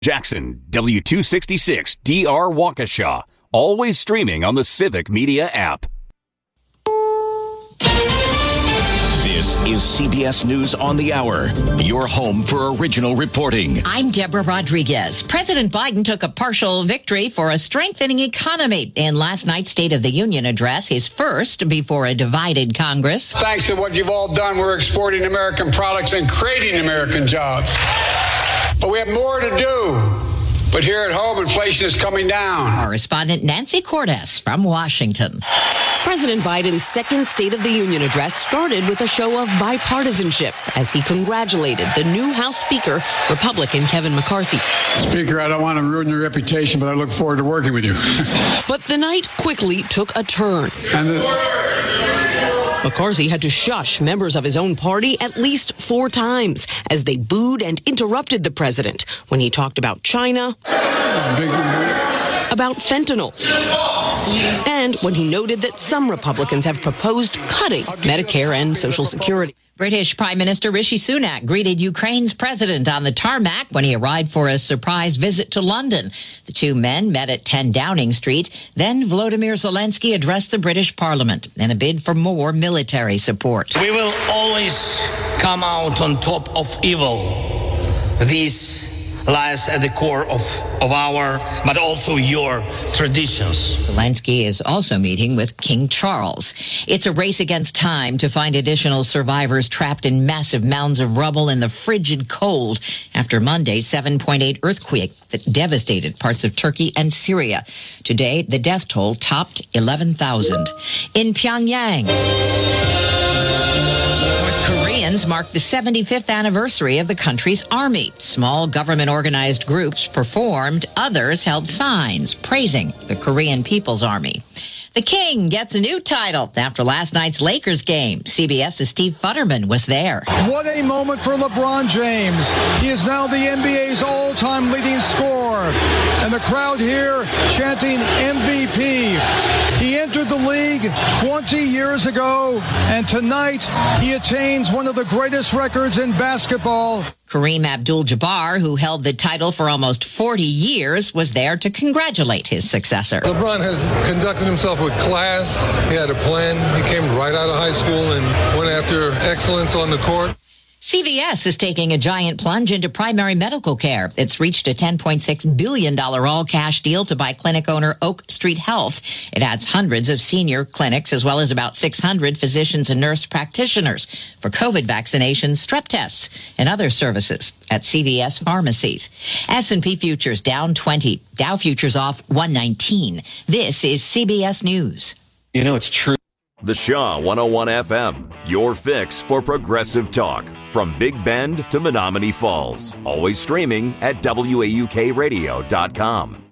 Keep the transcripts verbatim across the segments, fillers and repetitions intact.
Jackson, W two sixty-six D R Waukesha. Always streaming on the Civic Media app. This is C B S News on the Hour, your home for original reporting. I'm Deborah Rodriguez. President Biden took a partial victory for a strengthening economy in last night's State of the Union address, his first before a divided Congress. Thanks to what you've all done, we're exporting American products and creating American jobs. But we have more to do. But here at home, inflation is coming down. Correspondent Nancy Cordes from Washington. President Biden's second State of the Union address started with a show of bipartisanship as he congratulated the new House Speaker, Republican Kevin McCarthy. Speaker, I don't want to ruin your reputation, but I look forward to working with you. But the night quickly took a turn. And the- McCarthy had to shush members of his own party at least four times as they booed and interrupted the president when he talked about China, about fentanyl, and when he noted that some Republicans have proposed cutting Medicare and Social Security. British Prime Minister Rishi Sunak greeted Ukraine's president on the tarmac when he arrived for a surprise visit to London. The two men met at ten Downing Street. Then Volodymyr Zelensky addressed the British Parliament in a bid for more military support. We will always come out on top of evil. This lies at the core of, of our, but also your traditions. Zelensky is also meeting with King Charles. It's a race against time to find additional survivors trapped in massive mounds of rubble in the frigid cold after Monday's seven point eight earthquake that devastated parts of Turkey and Syria. Today, the death toll topped eleven thousand. In Pyongyang, Koreans marked the seventy-fifth anniversary of the country's army. Small government-organized groups performed. Others held signs praising the Korean People's Army. The King gets a new title after last night's Lakers game. CBS's Steve Futterman was there. What a moment for LeBron James. He is now the N B A's all-time leading scorer. And the crowd here chanting M V P. He entered the league twenty years ago, and tonight he attains one of the greatest records in basketball. Kareem Abdul-Jabbar, who held the title for almost forty years, was there to congratulate his successor. LeBron has conducted himself with class. He had a plan. He came right out of high school and went after excellence on the court. C V S is taking a giant plunge into primary medical care. It's reached a ten point six billion dollars all-cash deal to buy clinic owner Oak Street Health. It adds hundreds of senior clinics as well as about six hundred physicians and nurse practitioners for COVID vaccinations, strep tests, and other services at C V S pharmacies. S and P futures down twenty. Dow futures off one nineteen. This is C B S News. You know, it's true. The Shaw one oh one F M, your fix for progressive talk. From Big Bend to Menominee Falls. Always streaming at W A U K radio dot com.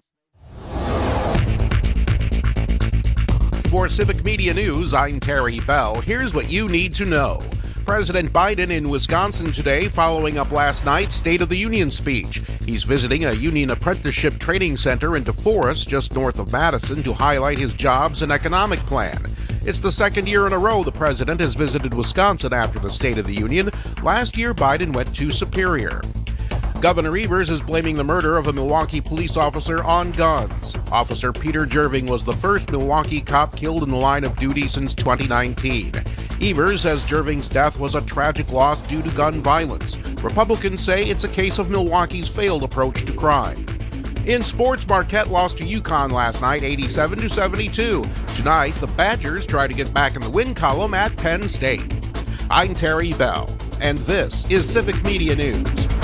For Civic Media News, I'm Terry Bell. Here's what you need to know. President Biden in Wisconsin today following up last night's State of the Union speech. He's visiting a union apprenticeship training center in DeForest, just north of Madison, to highlight his jobs and economic plan. It's the second year in a row the president has visited Wisconsin after the State of the Union. Last year, Biden went to Superior. Governor Evers is blaming the murder of a Milwaukee police officer on guns. Officer Peter Jerving was the first Milwaukee cop killed in the line of duty since twenty nineteen. Evers says Jerving's death was a tragic loss due to gun violence. Republicans say it's a case of Milwaukee's failed approach to crime. In sports, Marquette lost to UConn last night, eighty-seven to seventy-two. Tonight, the Badgers try to get back in the win column at Penn State. I'm Terry Bell, and this is Civic Media News.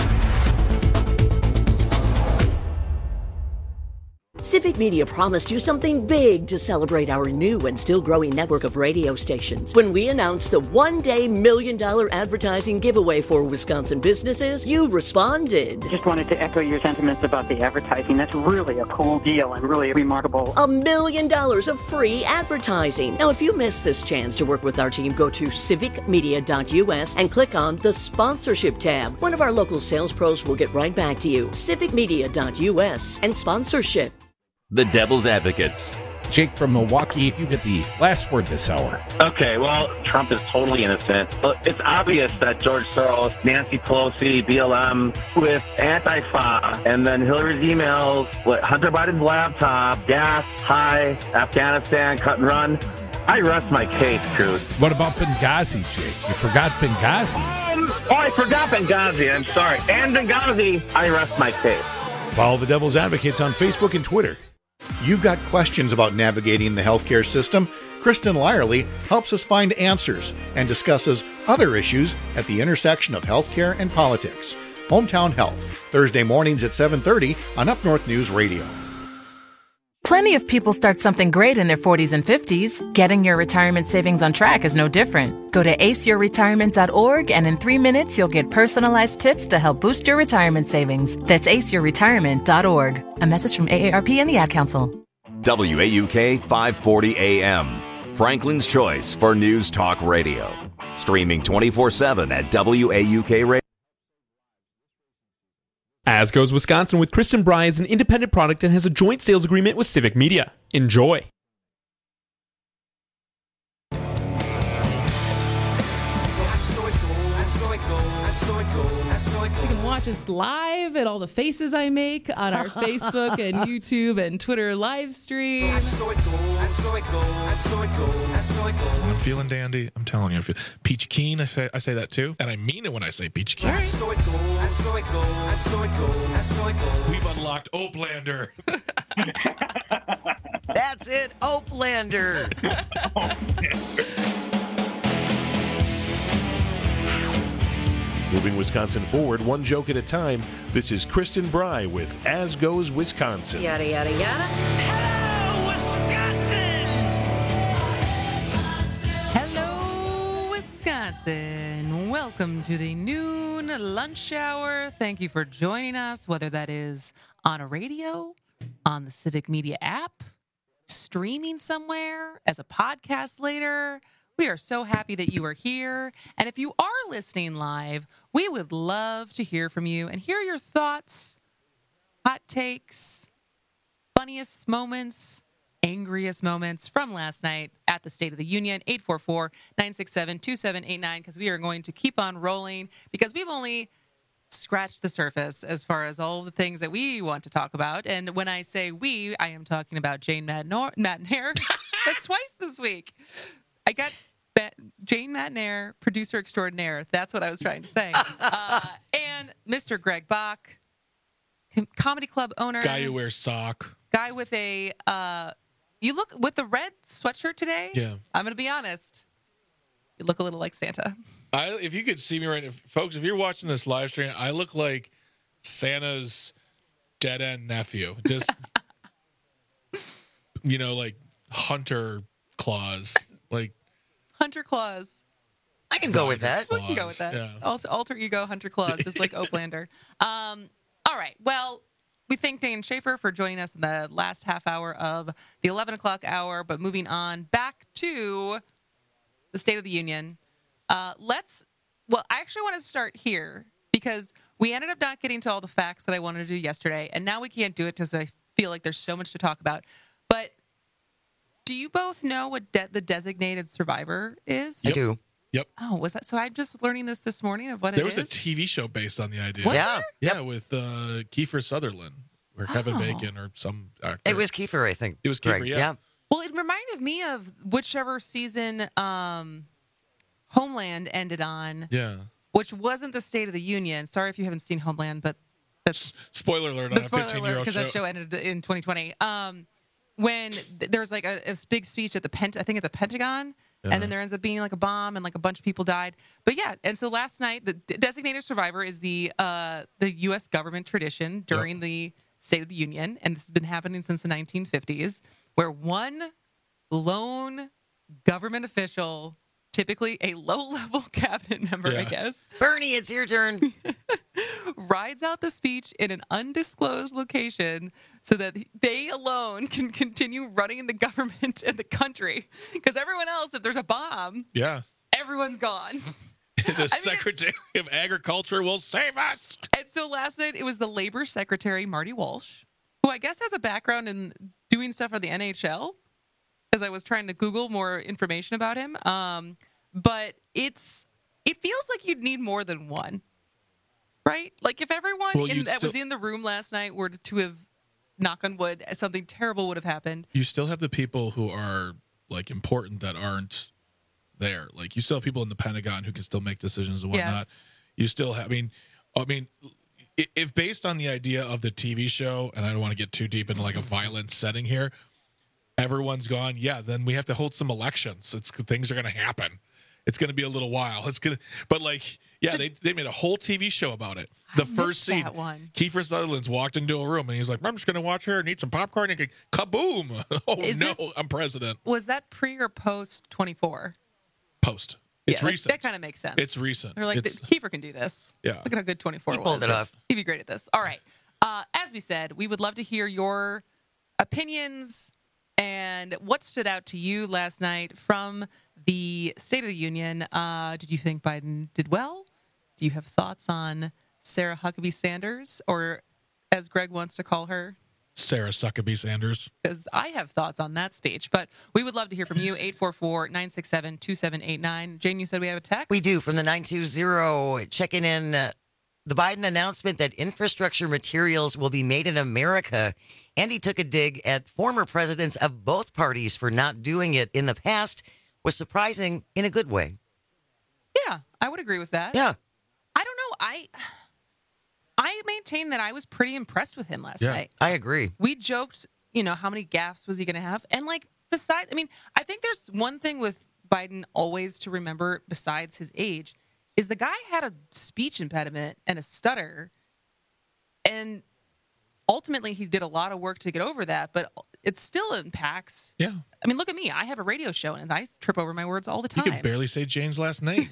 Civic Media promised you something big to celebrate our new and still growing network of radio stations. When we announced the one-day million dollar advertising giveaway for Wisconsin businesses, you responded. Just wanted to echo your sentiments about the advertising. That's really a cool deal and really remarkable. A million dollars of free advertising. Now, if you missed this chance to work with our team, go to civic media dot U S and click on the sponsorship tab. One of our local sales pros will get right back to you. civic media dot U S and sponsorship. The Devil's Advocates. Jake from Milwaukee, you get the last word this hour. Okay, well, Trump is totally innocent. It's obvious that George Soros, Nancy Pelosi, B L M with Antifa, and then Hillary's emails, what, Hunter Biden's laptop, gas, high, Afghanistan, cut and run. I rest my case, Cruz. What about Benghazi, Jake? You forgot Benghazi. Um, oh, I forgot Benghazi. I'm sorry. And Benghazi, I rest my case. Follow the Devil's Advocates on Facebook and Twitter. You've got questions about navigating the healthcare system? Kristen Lyerly helps us find answers and discusses other issues at the intersection of healthcare and politics. Hometown Health, Thursday mornings at seven thirty on Up North News Radio. Plenty of people start something great in their forties and fifties. Getting your retirement savings on track is no different. Go to ace your retirement dot org and in three minutes you'll get personalized tips to help boost your retirement savings. That's ace your retirement dot org. A message from A A R P and the Ad Council. W A U K five forty A M, Franklin's choice for News Talk Radio. Streaming twenty-four seven at W A U K Radio. As Goes Wisconsin with Kristen Bry is an independent product and has a joint sales agreement with Civic Media. Enjoy. You can watch us live at all the faces I make on our Facebook and YouTube and Twitter live stream. I'm feeling dandy. I'm telling you. I feel, Peachy Keen, I say, I say that too. And I mean it when I say Peachy Keen. Right. We've unlocked Oaklander. That's it, Oaklander. Moving Wisconsin forward, one joke at a time. This is Kristen Bry with As Goes Wisconsin. Yada, yada, yada. Hello, Wisconsin! Hello, Wisconsin. Welcome to the noon lunch hour. Thank you for joining us, whether that is on a radio, on the Civic Media app, streaming somewhere, as a podcast later. We are so happy that you are here. And if you are listening live, we would love to hear from you and hear your thoughts, hot takes, funniest moments, angriest moments from last night at the State of the Union. Eight four four, nine six seven, two seven eight nine, because we are going to keep on rolling because we've only scratched the surface as far as all the things that we want to talk about. And when I say we, I am talking about Jane Matenaer. That's twice this week. I got Jane Matenaer, producer extraordinaire. That's what I was trying to say. Uh, and Mister Greg Bach, comedy club owner. Guy who wears sock. Guy with a, uh, you look, with the red sweatshirt today. Yeah. I'm going to be honest. You look a little like Santa. I, if you could see me right now, folks, if you're watching this live stream, I look like Santa's dead-end nephew. Just, you know, like Hunter Claus. Like, Hunter Claus. I can go with that. We can go with that. Yeah. Also, alter ego Hunter Claus, just like Oaklander. Um, all right. Well, we thank Dan Schaefer for joining us in the last half hour of the eleven o'clock hour. But moving on back to the State of the Union. Uh, let's, well, I actually want to start here because we ended up not getting to all the facts that I wanted to do yesterday. And now we can't do it because I feel like there's so much to talk about. But do you both know what de- the designated survivor is? I do. Yep. Oh, was that? So I'm just learning this this morning of what there it was is? a T V show based on the idea. Was yeah. there? Yeah, Yep. with uh, Kiefer Sutherland, or Kevin Oh. Bacon, or some actor. It was Kiefer, I think. It was Kiefer, Greg. yeah. yeah. Well, it reminded me of whichever season um, Homeland ended on, Yeah. which wasn't the State of the Union. Sorry if you haven't seen Homeland, but that's Spoiler alert on the a spoiler alert fifteen-year-old because show. that show ended in twenty twenty. Um, when th- there was like a, a big speech at the Pent, I think at the Pentagon, Yeah. and then there ends up being like a bomb and like a bunch of people died. But yeah, and so last night the d- designated survivor is the uh, the U S government tradition during the State of the Union, and this has been happening since the nineteen fifties, where one lone government official, typically a low-level cabinet member, Yeah. I guess, Bernie, it's your turn. rides out the speech in an undisclosed location so that they alone can continue running the government and the country. Because everyone else, if there's a bomb, Yeah. everyone's gone. The Secretary of Agriculture will save us. And so last night, it was the Labor Secretary, Marty Walsh, who I guess has a background in doing stuff for the N H L. because I was trying to Google more information about him. Um, but it's it feels like you'd need more than one, right? Like if everyone Well, in, you'd that was still- in the room last night were to have, knock on wood, something terrible would have happened. You still have the people who are like important that aren't there. Like you still have people in the Pentagon who can still make decisions and whatnot. Yes. You still have. I mean, I mean, i- if based on the idea of the T V show, and I don't want to get too deep into like a violent setting here, everyone's gone. Yeah, then we have to hold some elections. It's things are going to happen. It's going to be a little while. It's gonna, but like, yeah, they they made a whole T V show about it. The I first missed scene, that one. Kiefer Sutherland's walked into a room and he's like, "I'm just going to watch her and eat some popcorn." And go, kaboom! Oh Is no, this- I'm president. Was that pre or post twenty-four? Post. It's yeah, that- recent. That, kind of makes sense. It's recent. They're like, It's- Kiefer can do this. Yeah. Look at how good twenty-four He was. pulled it off. He'd be great at this. All right. Uh, as we said, we would love to hear your opinions and what stood out to you last night from the State of the Union. Uh, did you think Biden did well? Do you have thoughts on Sarah Huckabee Sanders, or as Greg wants to call her? Sarah Suckabee Sanders. Because I have thoughts on that speech. But we would love to hear from you. eight four four, nine six seven, two seven eight nine. Jane, you said we have a text? We do, from the nine two zero, checking in uh, the Biden announcement that infrastructure materials will be made in America. Andy took a dig at former presidents of both parties for not doing it in the past. Was surprising in a good way. Yeah, I would agree with that. Yeah. I don't know. I I maintain that I was pretty impressed with him last Yeah, night. I agree. We joked, you know, how many gaffes was he going to have? And like, besides, I mean, I think there's one thing with Biden always to remember besides his age is the guy had a speech impediment and a stutter. And ultimately, he did a lot of work to get over that, but it still impacts. Yeah. I mean, look at me. I have a radio show and I trip over my words all the You time. can barely say Jane's last name.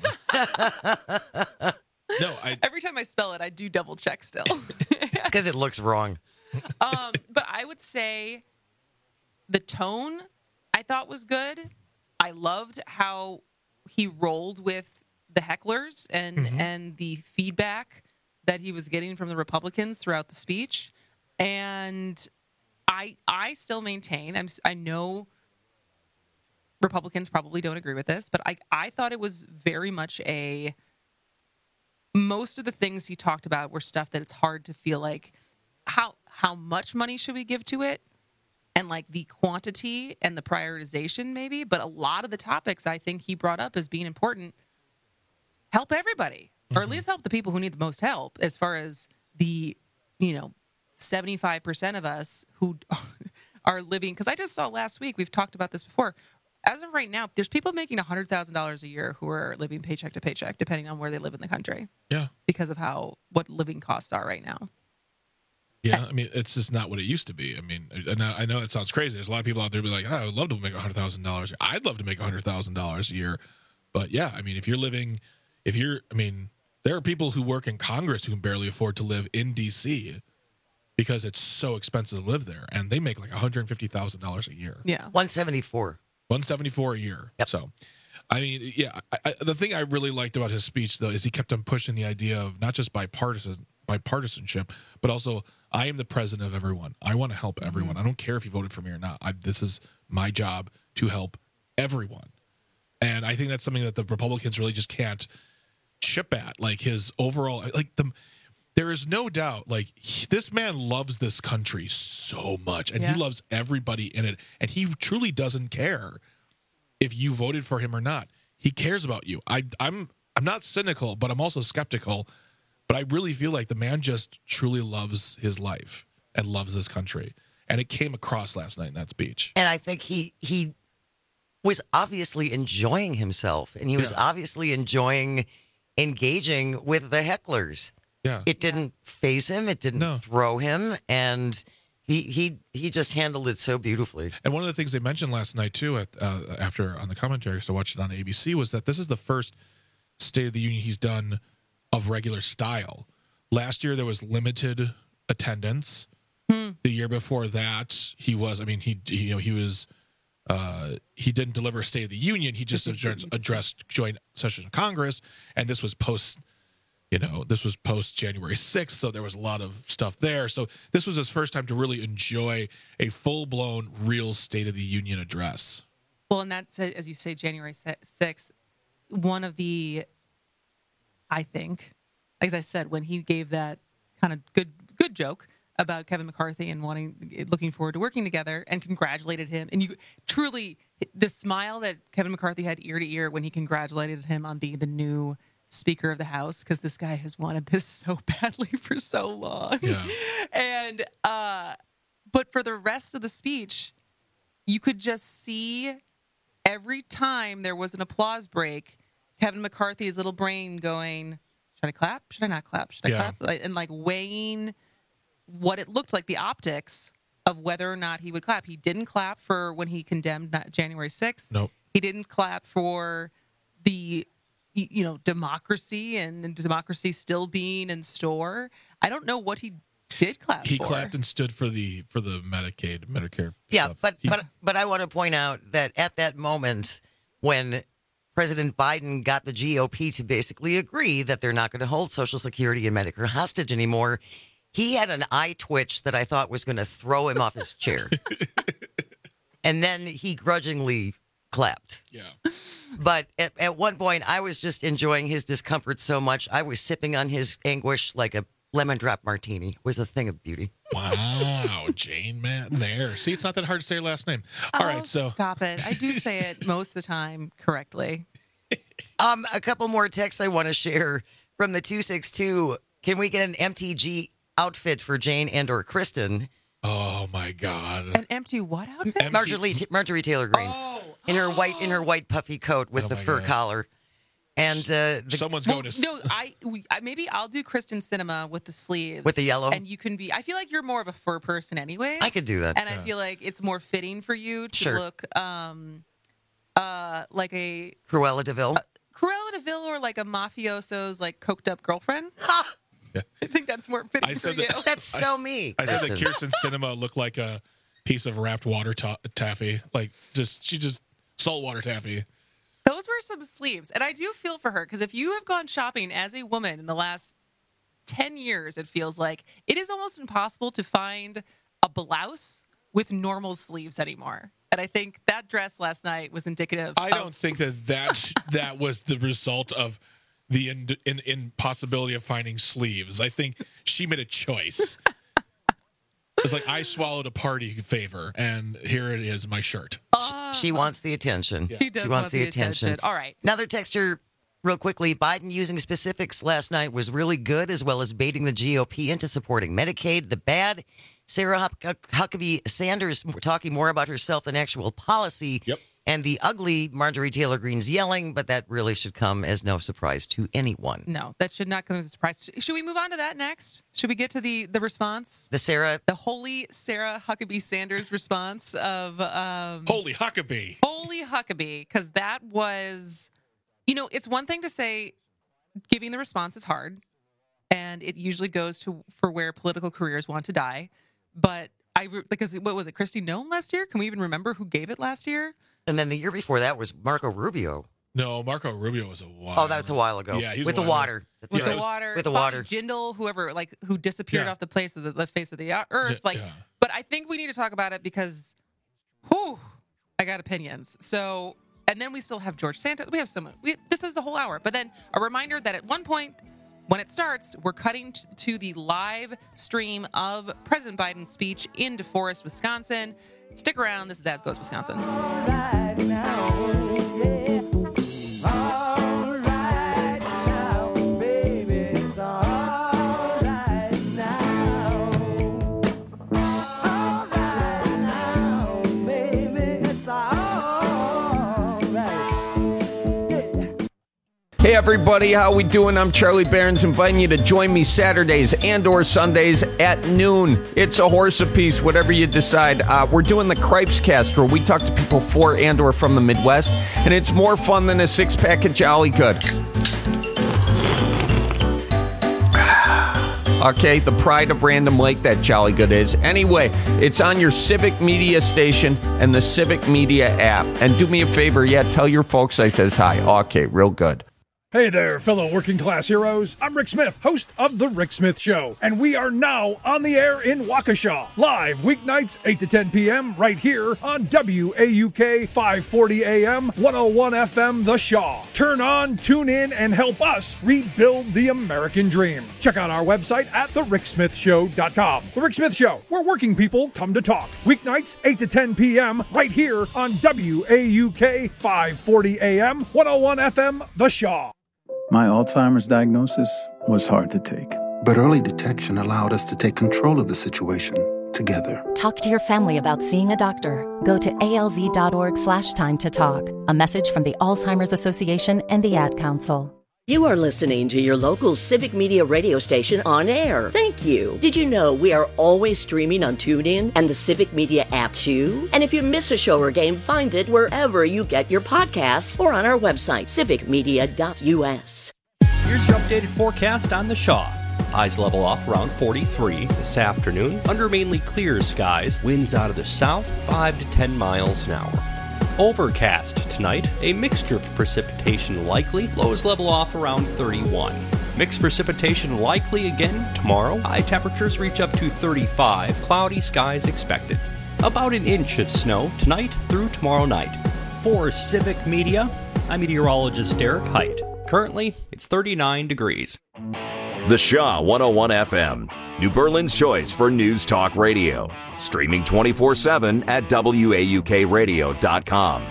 No, I. Every time I spell it, I do double check still. It's because it looks wrong. um, but I would say the tone I thought was good. I loved how he rolled with the hecklers and Mm-hmm. and the feedback that he was getting from the Republicans throughout the speech. And I I still maintain, I'm, I know Republicans probably don't agree with this, but I, I thought it was very much a, most of the things he talked about were stuff that it's hard to feel like, how how much money should we give to it? And like the quantity and the prioritization maybe, but a lot of the topics I think he brought up as being important help everybody, or at least help the people who need the most help, as far as the, you know, seventy-five percent of us who are living, because I just saw last week, we've talked about this before, as of right now, there's people making one hundred thousand dollars a year who are living paycheck to paycheck, depending on where they live in the country. Yeah. Because of how, what living costs are right now. Yeah, I mean, it's just not what it used to be. I mean, and I I know it sounds crazy. There's a lot of people out there who be like, oh, I would love to make one hundred thousand dollars. I'd love to make one hundred thousand dollars a year. But yeah, I mean, if you're living, if you're, I mean, there are people who work in Congress who can barely afford to live in D C because it's so expensive to live there. And they make like one hundred fifty thousand dollars a year. Yeah. one seventy-four. one seventy-four a year. Yep. So, I mean, yeah, I, I, the thing I really liked about his speech, though, is he kept on pushing the idea of not just bipartisan, bipartisanship, but also, I am the president of everyone. I want to help everyone. I don't care if you voted for me or not. I, this is my job to help everyone. And I think that's something that the Republicans really just can't chip at. Like his overall, like the, there is no doubt, like he, this man loves this country so much, and Yeah. he loves everybody in it, and he truly doesn't care if you voted for him or not. He cares about you. I, I'm, I'm not cynical, but I'm also skeptical. But I really feel like the man just truly loves his life and loves this country, and it came across last night in that speech. And I think he he was obviously enjoying himself, and he was Yeah. obviously enjoying engaging with the hecklers. Yeah. It didn't phase him. It didn't throw him, and he he he just handled it so beautifully. And one of the things they mentioned last night too, at uh, after on the commentary, so I watched it on A B C, was that this is the first State of the Union he's done of regular style. Last year there was limited attendance. Hmm. The year before that, he was. I mean, he, he you know he was. Uh, he didn't deliver a State of the Union. He just addressed, addressed joint session of Congress, and this was post. You know, this was post January sixth, so there was a lot of stuff there. So this was his first time to really enjoy a full blown, real State of the Union address. Well, and that's, uh, as you say, January sixth, one of the, I think, as I said, when he gave that kind of good good joke about Kevin McCarthy and wanting, looking forward to working together, and congratulated him. And you truly, the smile that Kevin McCarthy had ear to ear when he congratulated him on being the new Speaker of the House, because this guy has wanted this so badly for so long. Yeah. And, uh, but for the rest of the speech, you could just see every time there was an applause break, Kevin McCarthy's little brain going, should I clap? Should I not clap? Should I Yeah. clap? Like, and like weighing what it looked like, the optics of whether or not he would clap. He didn't clap for when he condemned January sixth. Nope. He didn't clap for the, you know, democracy and, and democracy still being in store. I don't know what he did clap He for. clapped and stood for the for the Medicaid, Medicare. Yeah, stuff. but He- but but I want to point out that at that moment when President Biden got the G O P to basically agree that they're not going to hold Social Security and Medicare hostage anymore, he had an eye twitch that I thought was going to throw him off his chair. And then he grudgingly clapped. Yeah. But at, at one point, I was just enjoying his discomfort so much, I was sipping on his anguish like a lemon drop martini. It was a thing of beauty. Wow, Jane Matten there. See, it's not that hard to say her last name. All Oh, right, so stop it. I do say it most of the time correctly. Um, a couple more texts I want to share from the two six two. Can we get an M T G outfit for Jane and or Kristen? Oh my God. An empty what outfit? Marjorie, Marjorie Taylor Greene. Oh. In her white in her white puffy coat with Oh the my fur God. collar. And uh, the, Someone's Well, going to. no, I, we, I maybe I'll do Kristen Cinema with the sleeves. With the yellow? And you can be, I feel like you're more of a fur person anyways. I could do that. And I Yeah. feel like it's more fitting for you to Sure. look um, uh, like a Cruella DeVille. Cruella DeVille or like a mafioso's like coked up girlfriend. Yeah. I think that's more fitting I for said you. that- That's so me. I said that Kristen. Kirsten Cinema looked like a piece of wrapped water ta- taffy. Like just she just saltwater taffy. Those were some sleeves. And I do feel for her because if you have gone shopping as a woman in the last ten years, it feels like it is almost impossible to find a blouse with normal sleeves anymore. And I think that dress last night was indicative I of don't think that that, that was the result of the in, in, impossibility of finding sleeves. I think she made a choice. It's like I swallowed a party favor, and here it is, my shirt. She wants the attention. She does wants want the the attention. attention. All right. Another texture, real quickly. Biden using specifics last night was really good, as well as baiting the G O P into supporting Medicaid. The bad, Sarah Huck- Huckabee Sanders talking more about herself than actual policy. Yep. And the ugly Marjorie Taylor Greene's yelling, but that really should come as no surprise to anyone. No, that should not come as a surprise. Should we move on to that next? Should we get to the the response? The Sarah, The holy Sarah Huckabee Sanders response of um, Holy Huckabee. Holy Huckabee, because that was, you know, it's one thing to say giving the response is hard, and it usually goes to for where political careers want to die. But I because what was it, Kristi Noem last year? Can we even remember who gave it last year? and then the year before that was Marco Rubio. No, Marco Rubio was a while. Oh, that's a while ago. Yeah, he's with a the while water. ago. That's With Yeah, right. the it was- water, with the Bobby water. Jindal, whoever like who disappeared Yeah. off the place of the, the face of the earth. Like, Yeah. but I think we need to talk about it because, whew, I got opinions. So, and then we still have George Santos. We have so much. We, this is the whole hour. But then a reminder that at one point, when it starts, we're cutting t- to the live stream of President Biden's speech in DeForest, Wisconsin. Stick around. This is As Goes Wisconsin. Hey everybody, how we doing? I'm Charlie Barons, inviting you to join me Saturdays and or Sundays at noon. It's a horse apiece, whatever you decide. Uh, we're doing the Cripes Cast, where we talk to people for and or from the Midwest, and it's more fun than a six-pack of Jolly Good. Okay, the pride of Random Lake, that Jolly Good is. Anyway, it's on your Civic Media station and the Civic Media app. And do me a favor, yeah, tell your folks I says hi. Okay, real good. Hey there, fellow working class heroes. I'm Rick Smith, host of The Rick Smith Show, and we are now on the air in Waukesha, live weeknights eight to ten p.m. right here on W A U K five forty A M, one oh one F M The Shaw. Turn on, tune in, and help us rebuild the American dream. Check out our website at the rick smith show dot com. The Rick Smith Show, where working people come to talk. Weeknights eight to ten p.m. right here on W A U K five forty A M, one oh one F M The Shaw. My Alzheimer's diagnosis was hard to take. But early detection allowed us to take control of the situation together. Talk to your family about seeing a doctor. Go to alz.org slash time to talk. A message from the Alzheimer's Association and the Ad Council. You are listening to your local Civic Media radio station on air. Thank you. Did you know we are always streaming on TuneIn and the Civic Media app too? And if you miss a show or game, find it wherever you get your podcasts or on our website, civic media dot u s. Here's your updated forecast on the Shaw. Highs level off around forty-three this afternoon. Under mainly clear skies, winds out of the south, five to ten miles an hour. Overcast tonight, a mixture of precipitation likely, lows level off around thirty-one. Mixed precipitation likely again tomorrow, high temperatures reach up to thirty-five, cloudy skies expected. About an inch of snow tonight through tomorrow night. For Civic Media, I'm meteorologist Derek Height. Currently, it's thirty-nine degrees. The Shaw one oh one F M, New Berlin's choice for news talk radio. Streaming twenty-four seven at W A U K radio dot com.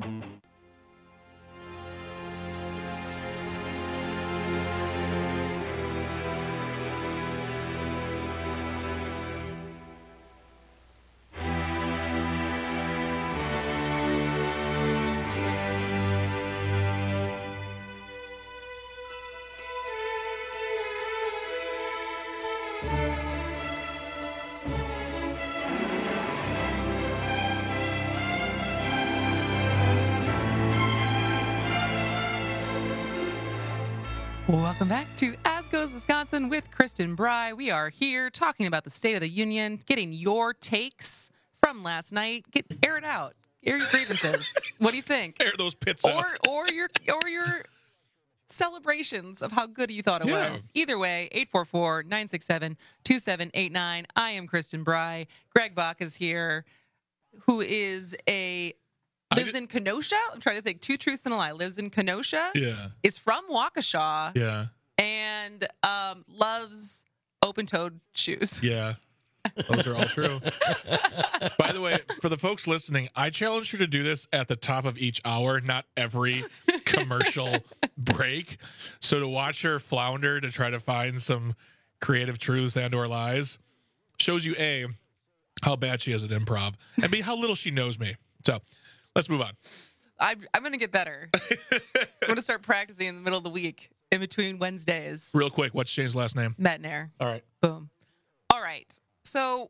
Welcome back to As Goes Wisconsin with Kristen Bry. We are here talking about the State of the Union, getting your takes from last night. Get air it out. Air your grievances. What do you think? Air those pits or, out. Or your or your celebrations of how good you thought it Yeah. was. Either way, eight four four, nine six seven, two seven eight nine. I am Kristen Bry. Greg Bach is here, who is a lives in Kenosha. I'm trying to think. Two truths and a lie. Lives in Kenosha. Yeah. Is from Waukesha. Yeah. And um, loves open-toed shoes. Yeah. Those are all true. By the way, for the folks listening, I challenge you to do this at the top of each hour, not every commercial break. So to watch her flounder to try to find some creative truths and or lies shows you A, how bad she is at improv, and B, how little she knows me. So let's move on. I'm, I'm going to get better. I'm going to start practicing in the middle of the week, in between Wednesdays. Real quick, what's Shane's last name? Metnair. All right. Boom. All right. So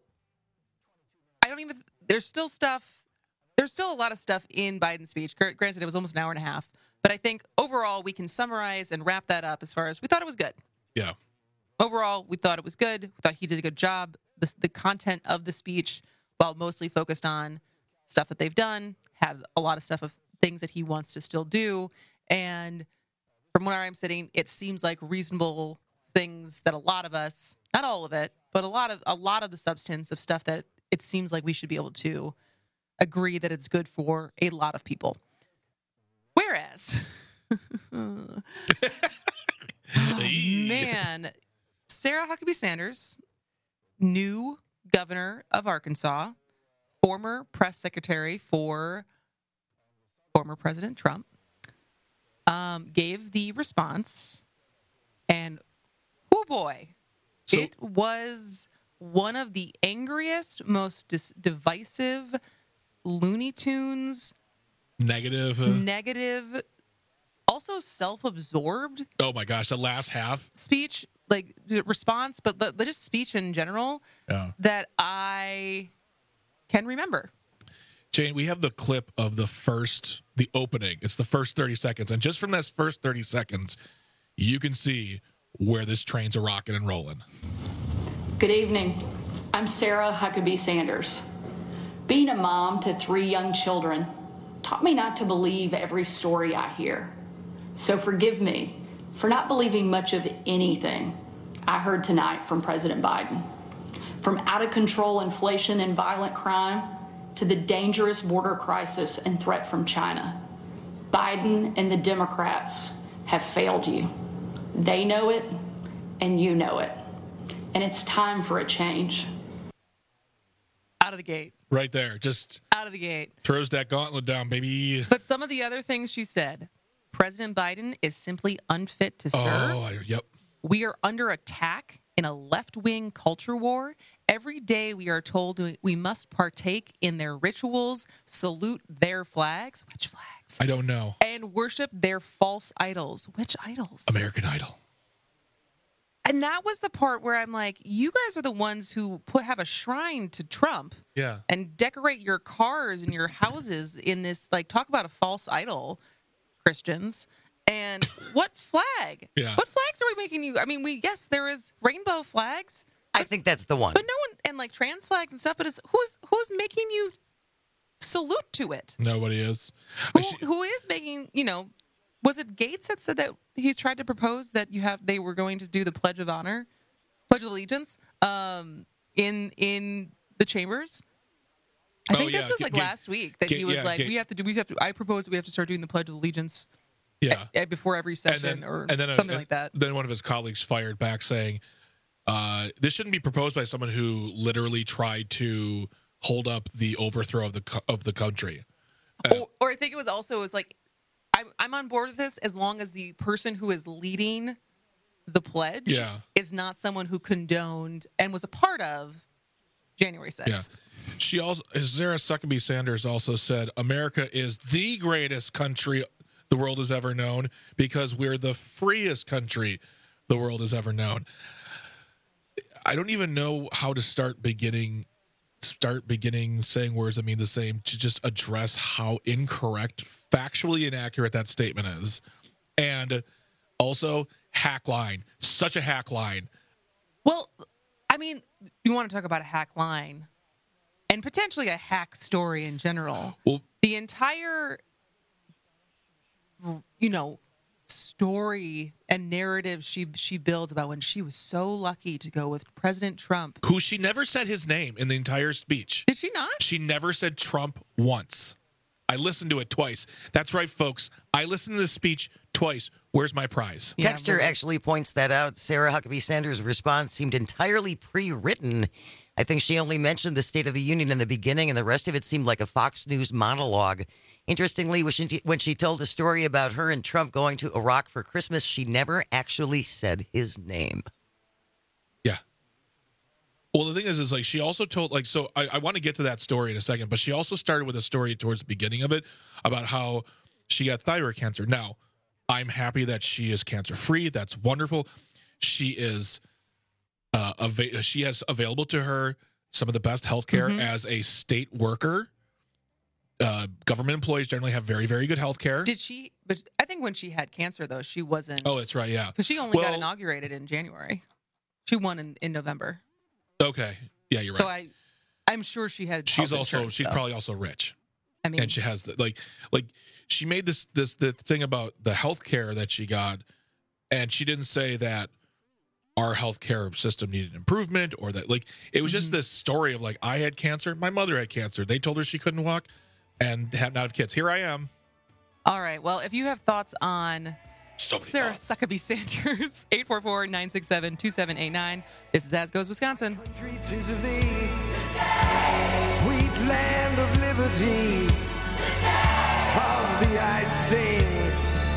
I don't even, there's still stuff, there's still a lot of stuff in Biden's speech. Granted, it was almost an hour and a half. But I think overall we can summarize and wrap that up as far as we thought it was good. Yeah. Overall, we thought it was good. We thought he did a good job. The, the content of the speech, while mostly focused on stuff that they've done, had a lot of stuff of things that he wants to still do. And from where I'm sitting, it seems like reasonable things that a lot of us, not all of it, but a lot of a lot of the substance of stuff that it seems like we should be able to agree that it's good for a lot of people. Whereas, oh, man, Sarah Huckabee Sanders, new governor of Arkansas, former press secretary for former President Trump, um, gave the response, and oh boy, so, it was one of the angriest, most dis- divisive Looney Tunes, negative, uh, negative, also self-absorbed. Oh my gosh, the last half speech, like response, but the, the just speech in general yeah. that I can remember. Jane, we have the clip of the first, the opening. It's the first thirty seconds. And just from that first thirty seconds, you can see where this train's a rocking and rolling. Good evening. I'm Sarah Huckabee Sanders. Being a mom to three young children taught me not to believe every story I hear. So forgive me for not believing much of anything I heard tonight from President Biden. From out-of-control inflation and violent crime to the dangerous border crisis and threat from China. Biden and the Democrats have failed you. They know it, and you know it. And it's time for a change. Out of the gate. Right there. Just out of the gate. Throws that gauntlet down, baby. But some of the other things she said, President Biden is simply unfit to serve. Oh, I- yep. We are under attack in a left-wing culture war. Every day we are told we must partake in their rituals, salute their flags. Which flags? I don't know. And worship their false idols. Which idols? American Idol. And that was the part where I'm like, you guys are the ones who put have a shrine to Trump. Yeah. And decorate your cars and your houses in this, like, talk about a false idol, Christians. And what flag? Yeah. What flags are we making you? I mean, we yes, there is rainbow flags. I think that's the one. But no one, and like trans flags and stuff, but it's, who's who's making you salute to it? Nobody is. Who, who is making, you know, was it Gates that said that he's tried to propose that you have, they were going to do the Pledge of Honor, Pledge of Allegiance um, in in the chambers? I Oh, think this yeah. was like Ga- last week that Ga- he was yeah, like, Ga- we have to do, we have to, I propose that we have to start doing the Pledge of Allegiance Yeah. a- a- before every session and then, or and then a- something like that. Then one of his colleagues fired back saying, uh, this shouldn't be proposed by someone who literally tried to hold up the overthrow of the co- of the country. Uh, Or, or I think it was also, it was like, I'm, I'm on board with this as long as the person who is leading the pledge Yeah. is not someone who condoned and was a part of January sixth. Yeah. She also, Sarah Huckabee Sanders also said, America is the greatest country the world has ever known because we're the freest country the world has ever known. I don't even know how to start beginning start beginning saying words that mean the same to just address how incorrect, factually inaccurate that statement is. And also hack line. Such a hack line. Well, I mean, you want to talk about a hack line and potentially a hack story in general. Well, the entire, you know, story and narrative she she builds about when she was so lucky to go with President Trump. Who she never said his name in the entire speech. Did she not? She never said Trump once. I listened to it twice. That's right, folks. I listened to this speech twice. Where's my prize? Texter actually points that out. Sarah Huckabee Sanders' response seemed entirely pre-written. I think she only mentioned the State of the Union in the beginning, and the rest of it seemed like a Fox News monologue. Interestingly, when she, when she told a story about her and Trump going to Iraq for Christmas, she never actually said his name. Yeah. Well, the thing is, is like she also told, like, so I, I want to get to that story in a second, but she also started with a story towards the beginning of it about how she got thyroid cancer. Now, I'm happy that she is cancer free. That's wonderful. She is, uh, ava- she has available to her some of the best healthcare Mhm. as a state worker. Uh, government employees generally have very, very good healthcare. Did she? But I think when she had cancer, though, she wasn't. Oh, that's right. Yeah. Because she only got Well- inaugurated in January. She won in, in November. Okay. Yeah, you're right. So I, I'm sure she had. She's health also insurance, she's though. probably also rich. I mean, and she has the, like like she made this this the thing about the health care that she got, and she didn't say that our healthcare system needed improvement or that, like, it was just Mm-hmm. this story of like, I had cancer, my mother had cancer, they told her she couldn't walk and had not have kids. Here I am. All right. Well, if you have thoughts on So many Sarah Huckabee Sanders, eight four four, nine six seven, two seven eight nine. This is As Goes Wisconsin. Sweet land of liberty, of the I sing,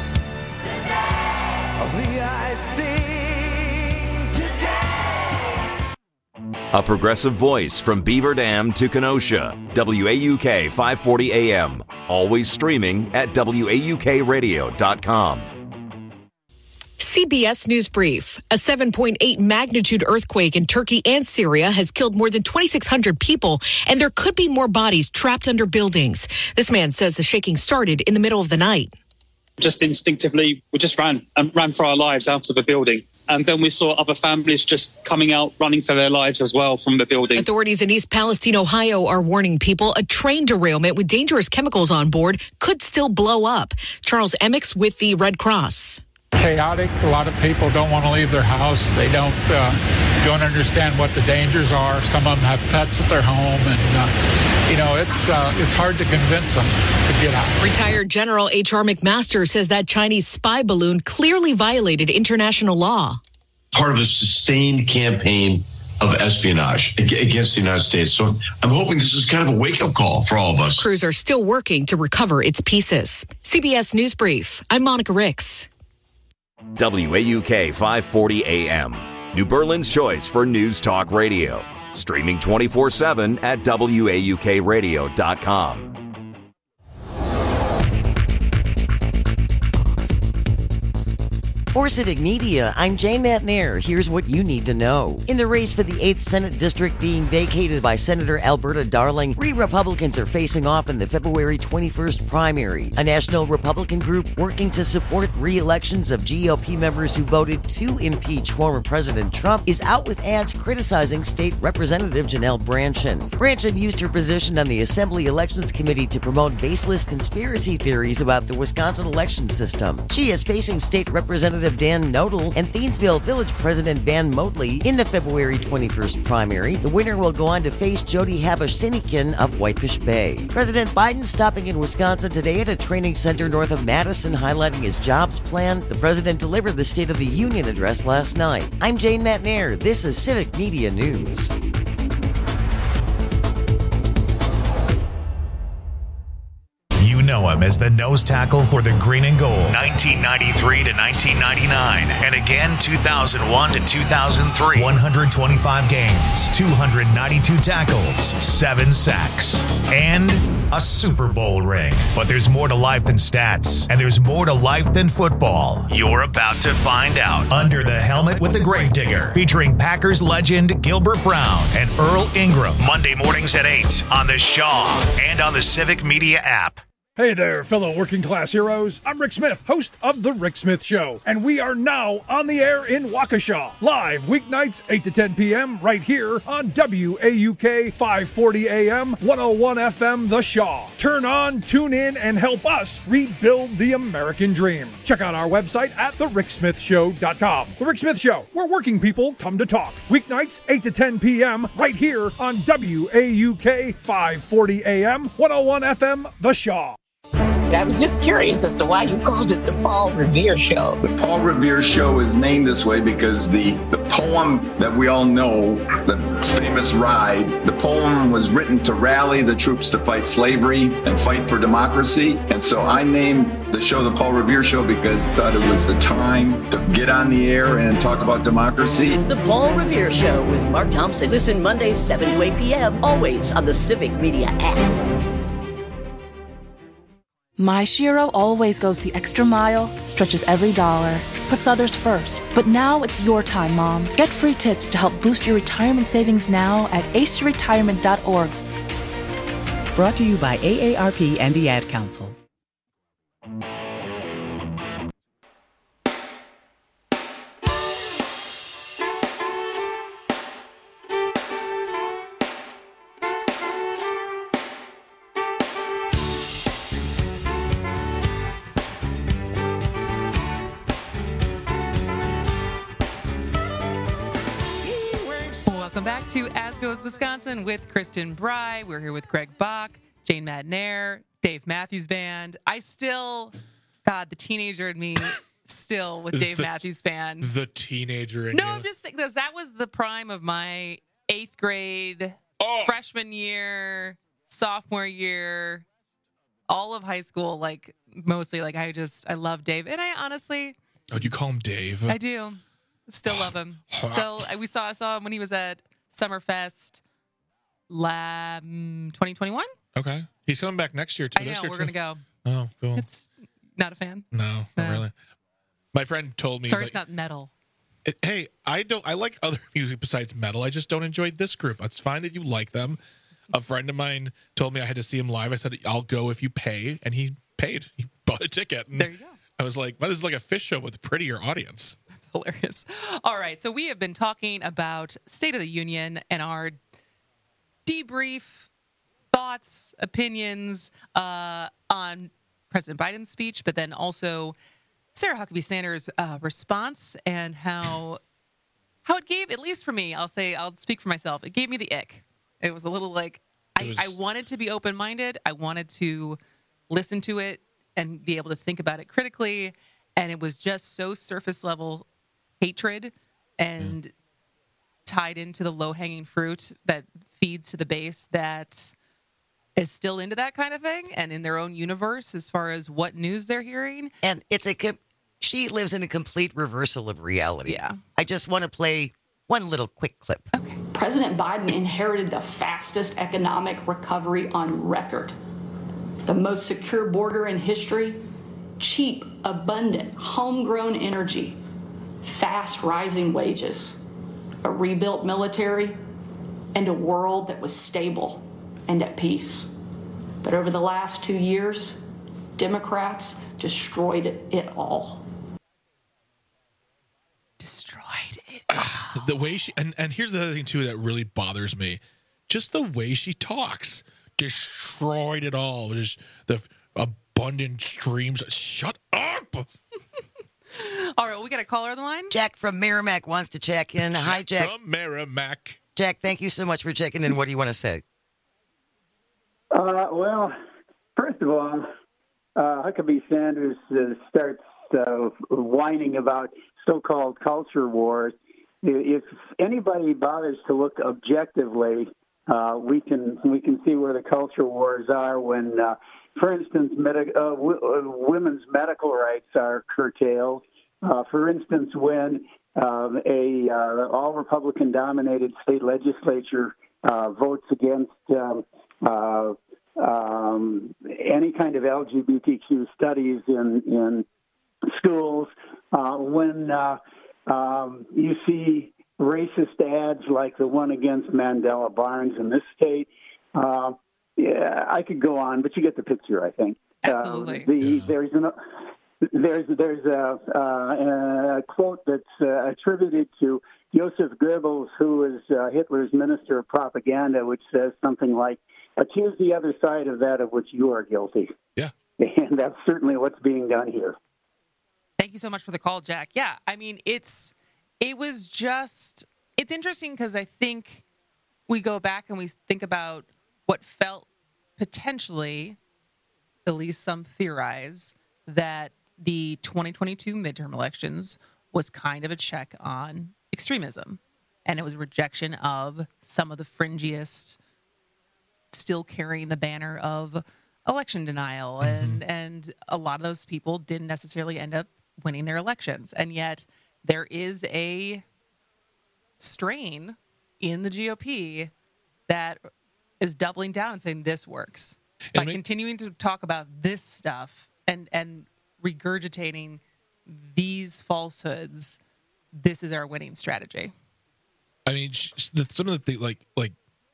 of the I sing today. A progressive voice from Beaver Dam to Kenosha. W A U K five forty A M. Always streaming at W A U K radio dot com. C B S News Brief. A seven point eight magnitude earthquake in Turkey and Syria has killed more than twenty-six hundred people, and there could be more bodies trapped under buildings. This man says the shaking started in the middle of the night. Just instinctively, we just ran and ran for our lives out of the building. And then we saw other families just coming out, running for their lives as well from the building. Authorities in East Palestine, Ohio are warning people a train derailment with dangerous chemicals on board could still blow up. Charles Emmix with the Red Cross. chaotic. A lot of people don't want to leave their house. They don't uh, don't understand what the dangers are. Some of them have pets at their home, and uh, you know it's uh, it's hard to convince them to get out. Retired General H R McMaster says that Chinese spy balloon clearly violated international law. Part of a sustained campaign of espionage against the United States. So I'm hoping this is kind of a wake-up call for all of us. Crews are still working to recover its pieces. C B S News Brief. I'm Monica Ricks. W A U K five forty A M, New Berlin's choice for news talk radio. Streaming twenty-four seven at W A U K radio dot com. For Civic Media, I'm Jane Matnair. Here's what you need to know. In the race for the eighth Senate District being vacated by Senator Alberta Darling, three Republicans are facing off in the February twenty-first primary. A national Republican group working to support re-elections of G O P members who voted to impeach former President Trump is out with ads criticizing State Representative Janelle Brandtjen. Brandtjen used her position on the Assembly Elections Committee to promote baseless conspiracy theories about the Wisconsin election system. She is facing State Representative Dan Nodal and Thiensville Village President Van Motley in the February twenty-first primary. The winner will go on to face Jody Habush-Sinikin of Whitefish Bay. President Biden stopping in Wisconsin today at a training center north of Madison, highlighting his jobs plan. The president delivered the State of the Union address last night. I'm Jane Matnair. This is Civic Media News. You know him as the nose tackle for the Green and Gold, nineteen ninety-three to nineteen ninety-nine, and again two thousand one to two thousand three. one hundred twenty-five games, two hundred ninety-two tackles, seven sacks, and a Super Bowl ring. But there's more to life than stats, and there's more to life than football. You're about to find out. Under the Helmet with the Gravedigger, featuring Packers legend Gilbert Brown and Earl Ingram. Monday mornings at eight on the Shaw and on the Civic Media app. Hey there, fellow working class heroes. I'm Rick Smith, host of The Rick Smith Show, and we are now on the air in Waukesha, live weeknights eight to ten p.m. right here on W A U K five forty A M, one oh one F M, The Shaw. Turn on, tune in, and help us rebuild the American dream. Check out our website at the rick smith show dot com. The Rick Smith Show, where working people come to talk. Weeknights eight to ten p.m. right here on W A U K five forty A M, one oh one F M, The Shaw. I was just curious as to why you called it the Paul Revere Show. The Paul Revere Show is named this way because the, the poem that we all know, the famous Ride, the poem was written to rally the troops to fight slavery and fight for democracy. And so I named the show the Paul Revere Show because I thought it was the time to get on the air and talk about democracy. The Paul Revere Show with Mark Thompson. Listen Mondays, seven to eight p.m., always on the Civic Media app. My Shiro always goes the extra mile, stretches every dollar, puts others first. But now it's your time, Mom. Get free tips to help boost your retirement savings now at ace your retirement dot org. Brought to you by A A R P and the Ad Council. Back to As Goes Wisconsin with Kristen Bry. We're here with Greg Bach, Jane Matnair, Dave Matthews Band. I still, God, the teenager in me, still with Dave the, Matthews Band. The teenager in no, you. No, I'm just saying, that was the prime of my eighth grade, oh. freshman year, sophomore year, all of high school. Like mostly, like I just, I love Dave, and I honestly. Oh, do you call him Dave? I do. Still love him. Still, we saw I saw him when he was at Summerfest Lab twenty twenty-one. Okay. He's coming back next year, too. I know. Year we're too. going to go. Oh, cool. It's not a fan. No, no. not really. My friend told me. Sorry, like, it's not metal. It, hey, I don't. I like other music besides metal. I just don't enjoy this group. It's fine that you like them. A friend of mine told me I had to see him live. I said, I'll go if you pay. And he paid. He bought a ticket. And there you go. I was like, well, this is like a fish show with a prettier audience. That's hilarious. All right. So we have been talking about State of the Union and our debrief, thoughts, opinions uh, on President Biden's speech, but then also Sarah Huckabee Sanders' uh, response and how how it gave, at least for me, I'll say, I'll speak for myself, it gave me the ick. It was a little like, I, was... I wanted to be open-minded. I wanted to listen to it and be able to think about it critically. And it was just so surface-level hatred and yeah. tied into the low-hanging fruit that feeds to the base that is still into that kind of thing and in their own universe as far as what news they're hearing. And it's a she lives in a complete reversal of reality. Yeah. I just want to play one little quick clip. Okay. President Biden inherited the fastest economic recovery on record, the most secure border in history, cheap, abundant, homegrown energy, fast rising wages, a rebuilt military, and a world that was stable and at peace. But over the last two years, Democrats destroyed it all. Destroyed it all. The way she, and, and here's the other thing, too, that really bothers me. Just the way she talks. Destroyed it all. Just the abundant streams. Shut up. All right, we got a caller on the line. Jack from Merrimack wants to check in. Jack Hi, Jack. From Merrimack. Jack, thank you so much for checking in. What do you want to say? Uh, well, first of all, uh, Huckabee Sanders uh, starts uh, whining about so-called culture wars. If anybody bothers to look objectively, uh, we can we can see where the culture wars are. When, uh, for instance, med- uh, w- uh, women's medical rights are curtailed. Uh, for instance, when um, a uh, all Republican-dominated state legislature uh, votes against um, uh, um, any kind of L G B T Q studies in in schools, uh, when uh, um, you see racist ads like the one against Mandela Barnes in this state. Uh, yeah, I could go on, but you get the picture, I think. Absolutely. Uh, the, yeah. There's an there's there's a, uh, a quote that's uh, attributed to Joseph Goebbels, who was uh, Hitler's minister of propaganda, which says something like, "Accuse the other side of that of which you are guilty." Yeah, and that's certainly what's being done here. Thank you so much for the call, Jack. Yeah, I mean, it's it was just it's interesting because I think we go back and we think about what felt potentially, at least some theorize, that the twenty twenty-two midterm elections was kind of a check on extremism, and it was a rejection of some of the fringiest, still carrying the banner of election denial, mm-hmm. and and a lot of those people didn't necessarily end up winning their elections, and yet there is a strain in the G O P that is doubling down and saying this works by make- continuing to talk about this stuff and and regurgitating these falsehoods. This is our winning strategy. I mean, she, the, some of the things, like like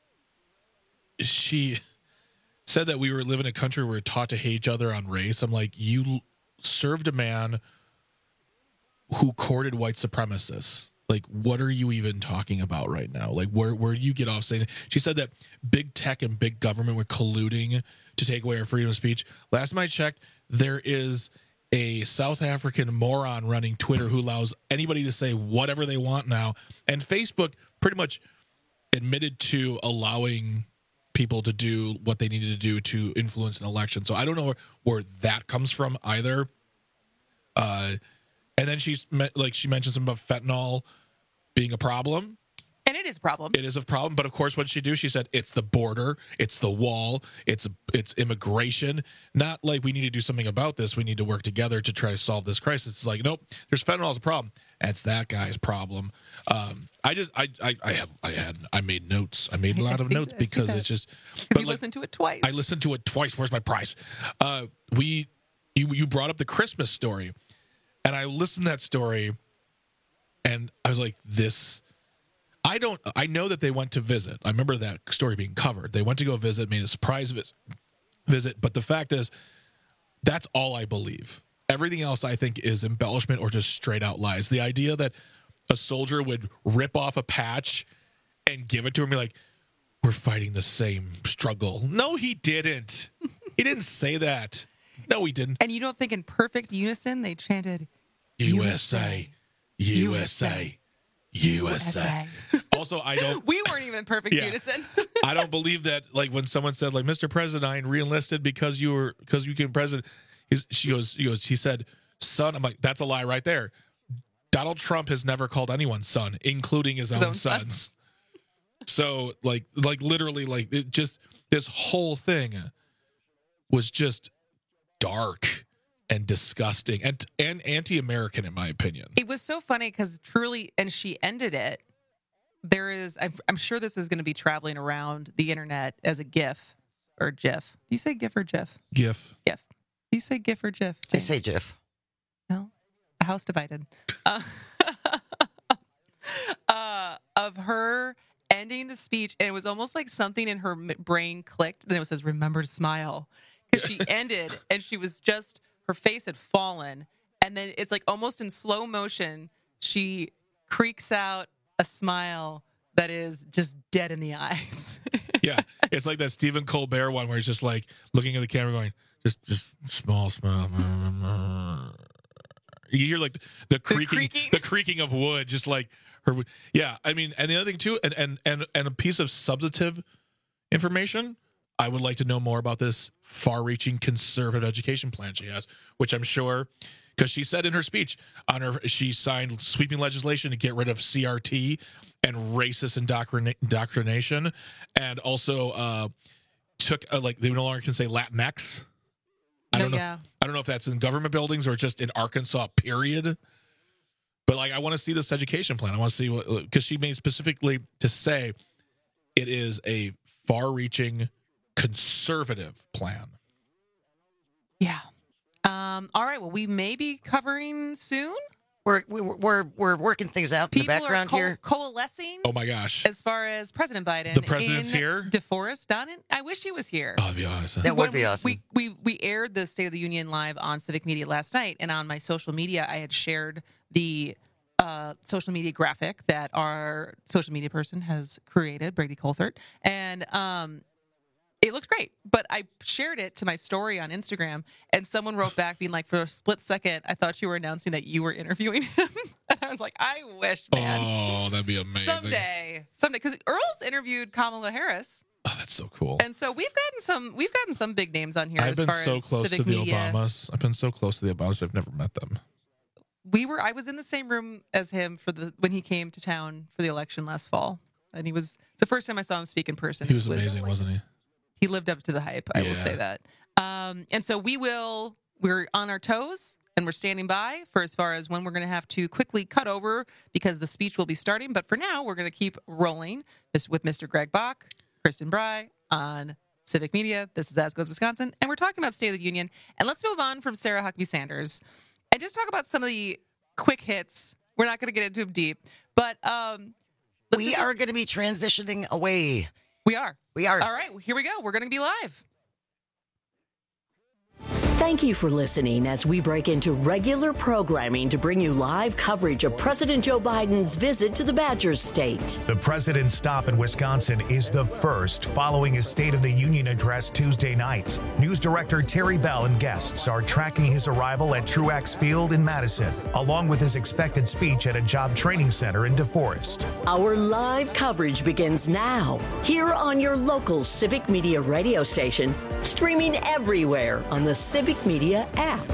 she said that we were living in a country where we're taught to hate each other on race. I'm like, you served a man who courted white supremacists. Like, what are you even talking about right now? Like, where where do you get off saying? She said that big tech and big government were colluding to take away our freedom of speech. Last time I checked, there is a South African moron running Twitter who allows anybody to say whatever they want now. And Facebook pretty much admitted to allowing people to do what they needed to do to influence an election. So I don't know where, where that comes from either. Uh, and then she's met, like she mentioned something about fentanyl being a problem. And it is a problem. It is a problem. But of course, what did she do? She said, it's the border, it's the wall, it's it's immigration. Not like we need to do something about this. We need to work together to try to solve this crisis. It's like, nope, there's fentanyl as a problem. That's that guy's problem. Um, I just, I, I, I have, I had, I made notes. I made a lot of see, notes because it's just. Because you like, listened to it twice. I listened to it twice. Where's my prize? Uh, we, you, you brought up the Christmas story, and I listened to that story, and I was like, this. I don't, I know that they went to visit. I remember that story being covered. They went to go visit, made a surprise vis- visit. But the fact is, that's all I believe. Everything else I think is embellishment or just straight out lies. The idea that a soldier would rip off a patch and give it to him, be like, we're fighting the same struggle. No, he didn't. He didn't say that. No, we didn't. And you don't think in perfect unison they chanted U S A, U S A, U S A. Also, I don't. We weren't even in perfect Yeah. unison. I don't believe that. Like when someone said, like, Mister President, I re-enlisted because you were because you became president. He's, she goes, she goes, he said, son. I'm like, that's a lie right there. Donald Trump has never called anyone son, including his own, His own sons. sons. So, like, like literally, like, it just this whole thing was just dark and disgusting and and anti-American, in my opinion. It was so funny because truly, and she ended it. There is, I'm, I'm sure this is going to be traveling around the internet as a GIF or GIF. Do you say GIF or GIF? GIF. GIF. Do you say GIF or GIF? I say GIF. No, a house divided. Uh, uh, of her ending the speech, and it was almost like something in her m- brain clicked. Then it says, "Remember to smile," because she ended, and she was just her face had fallen, and then it's like almost in slow motion. She creaks out a smile that is just dead in the eyes. Yeah, it's like that Stephen Colbert one where he's just like looking at the camera, going, "Just, just small smile." You hear like the creaking, the creaking, the creaking of wood, just like her. Yeah, I mean, and the other thing too, and and and and a piece of substantive information. I would like to know more about this far-reaching conservative education plan she has, which I'm sure, because she said in her speech, on her she signed sweeping legislation to get rid of C R T and racist indoctrina- indoctrination, and also uh, took uh, like they no longer can say Latinx. I don't no, know. Yeah. I don't know if that's in government buildings or just in Arkansas. Period. But like, I want to see this education plan. I want to see what, because she made specifically to say it is a far-reaching conservative plan. Yeah. Um, all right. Well, we may be covering soon. We're we're we're working things out in People the background are co- here. coalescing. Oh my gosh! As far as President Biden, The president's in here? DeForest, not in. I wish he was here. Oh, that'd be awesome. That would When be we, awesome. We, we we aired the State of the Union live on Civic Media last night, and on my social media, I had shared the uh, social media graphic that our social media person has created, Brady Colthert, and um, it looked great. But I shared it to my story on Instagram, and someone wrote back being like, for a split second, I thought you were announcing that you were interviewing him. And I was like, I wish, man. Oh, that'd be amazing. Someday, someday, because Earl's interviewed Kamala Harris. Oh, that's so cool. And so we've gotten some, we've gotten some big names on here. I've as been far so as close civic to the media. Obamas. I've been so close to the Obamas. I've never met them. We were, I was in the same room as him for the when he came to town for the election last fall, and he was. It's the first time I saw him speak in person. He was It amazing, wasn't he? He lived up to the hype. I Yeah. will say that. Um, and so we will. We're on our toes. And we're standing by for as far as when we're going to have to quickly cut over because the speech will be starting. But for now, we're going to keep rolling this with Mister Greg Bach, Kristen Bry on Civic Media. This is As Goes Wisconsin. And we're talking about State of the Union. And let's move on from Sarah Huckabee Sanders and just talk about some of the quick hits. We're not going to get into them deep. But um, let's we just, are going to be transitioning away. We are. We are. All right. Here we go. We're going to be live. Thank you for listening as we break into regular programming to bring you live coverage of President Joe Biden's visit to the Badger State. The president's stop in Wisconsin is the first following his State of the Union address Tuesday night. News director Terry Bell and guests are tracking his arrival at Truax Field in Madison, along with his expected speech at a job training center in DeForest. Our live coverage begins now, here on your local Civic Media radio station, streaming everywhere on the Civic Media app.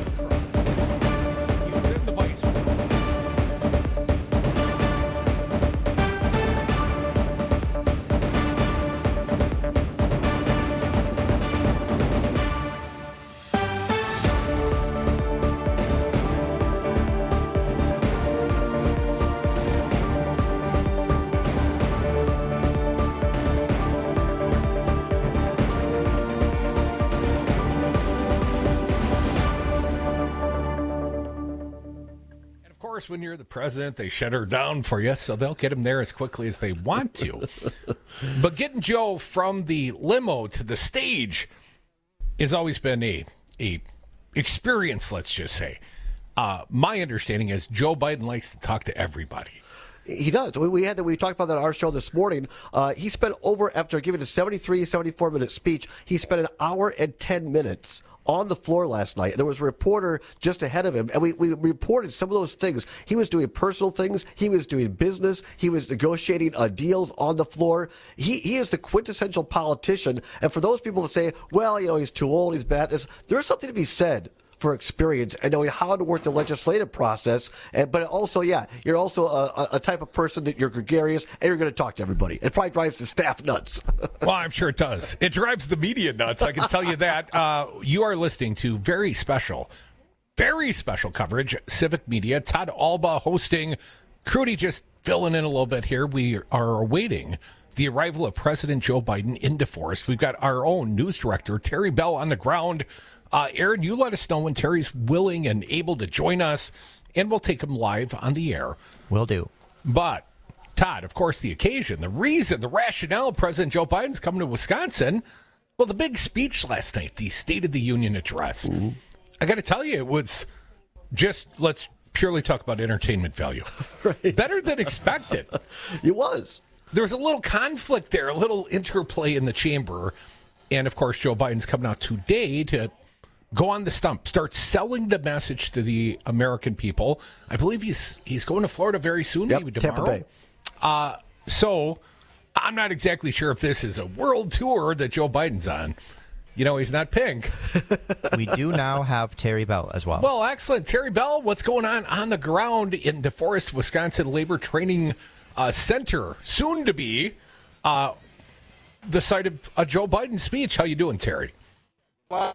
When you're the president, they shut her down for you, so they'll get him there as quickly as they want to. But getting Joe from the limo to the stage has always been a a experience, let's just say. Uh, my understanding is Joe Biden likes to talk to everybody. He does. We, we had that. We talked about that on our show this morning. Uh, he spent over, after giving a seventy-three, seventy-four minute speech, he spent an hour and ten minutes on the floor last night. There was a reporter just ahead of him, and we, we reported some of those things. He was doing personal things. He was doing business. He was negotiating uh, deals on the floor. He he is the quintessential politician. And for those people that say, well, you know, he's too old, he's bad at this, there's something to be said for experience and knowing how to work the legislative process. And, but also, yeah, you're also a, a type of person that you're gregarious and you're going to talk to everybody. It probably drives the staff nuts. Well, I'm sure it does. It drives the media nuts, I can tell you that. Uh, you are listening to very special, very special coverage, Civic Media. Todd Alba hosting. Crudy just filling in a little bit here. We are awaiting the arrival of President Joe Biden in DeForest. We've got our own news director, Terry Bell, on the ground. Uh, Aaron, you let us know when Terry's willing and able to join us, and we'll take him live on the air. Will do. But, Todd, of course, the occasion, the reason, the rationale President Joe Biden's coming to Wisconsin, well, the big speech last night, the State of the Union address. Mm-hmm. I got to tell you, it was just, let's purely talk about entertainment value. Right. Better than expected. It was. There was a little conflict there, a little interplay in the chamber. And, of course, Joe Biden's coming out today to go on the stump, start selling the message to the American people. I believe he's he's going to Florida very soon, yep, maybe tomorrow. Tampa Bay. Uh, so I'm not exactly sure if this is a world tour that Joe Biden's on. You know, he's not pink. We do now have Terry Bell as well. Well, excellent. Terry Bell, what's going on on the ground in DeForest, Wisconsin Labor Training uh, Center, soon to be uh, the site of a Joe Biden speech. How you doing, Terry? Well,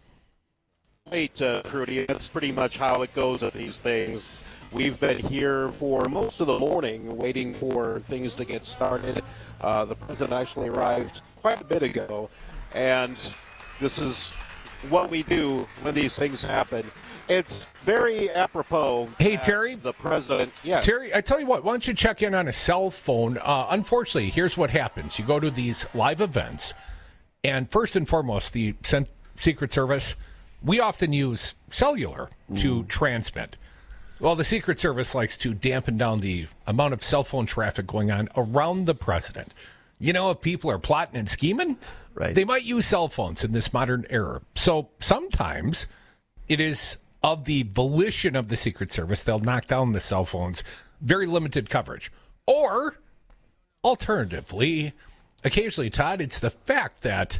Wait, uh, Rudy, that's pretty much how it goes with these things. We've been here for most of the morning waiting for things to get started. Uh, the president actually arrived quite a bit ago, and this is what we do when these things happen. It's very apropos. Hey, Terry. The president, yeah. Terry, I tell you what, why don't you check in on a cell phone? Uh, unfortunately, here's what happens. You go to these live events, and first and foremost, the Secret Service, we often use cellular to mm. transmit. Well, the Secret Service likes to dampen down the amount of cell phone traffic going on around the president. You know, if people are plotting and scheming, right, they might use cell phones in this modern era. So sometimes it is of the volition of the Secret Service. They'll knock down the cell phones, very limited coverage. Or, alternatively, occasionally, Todd, it's the fact that,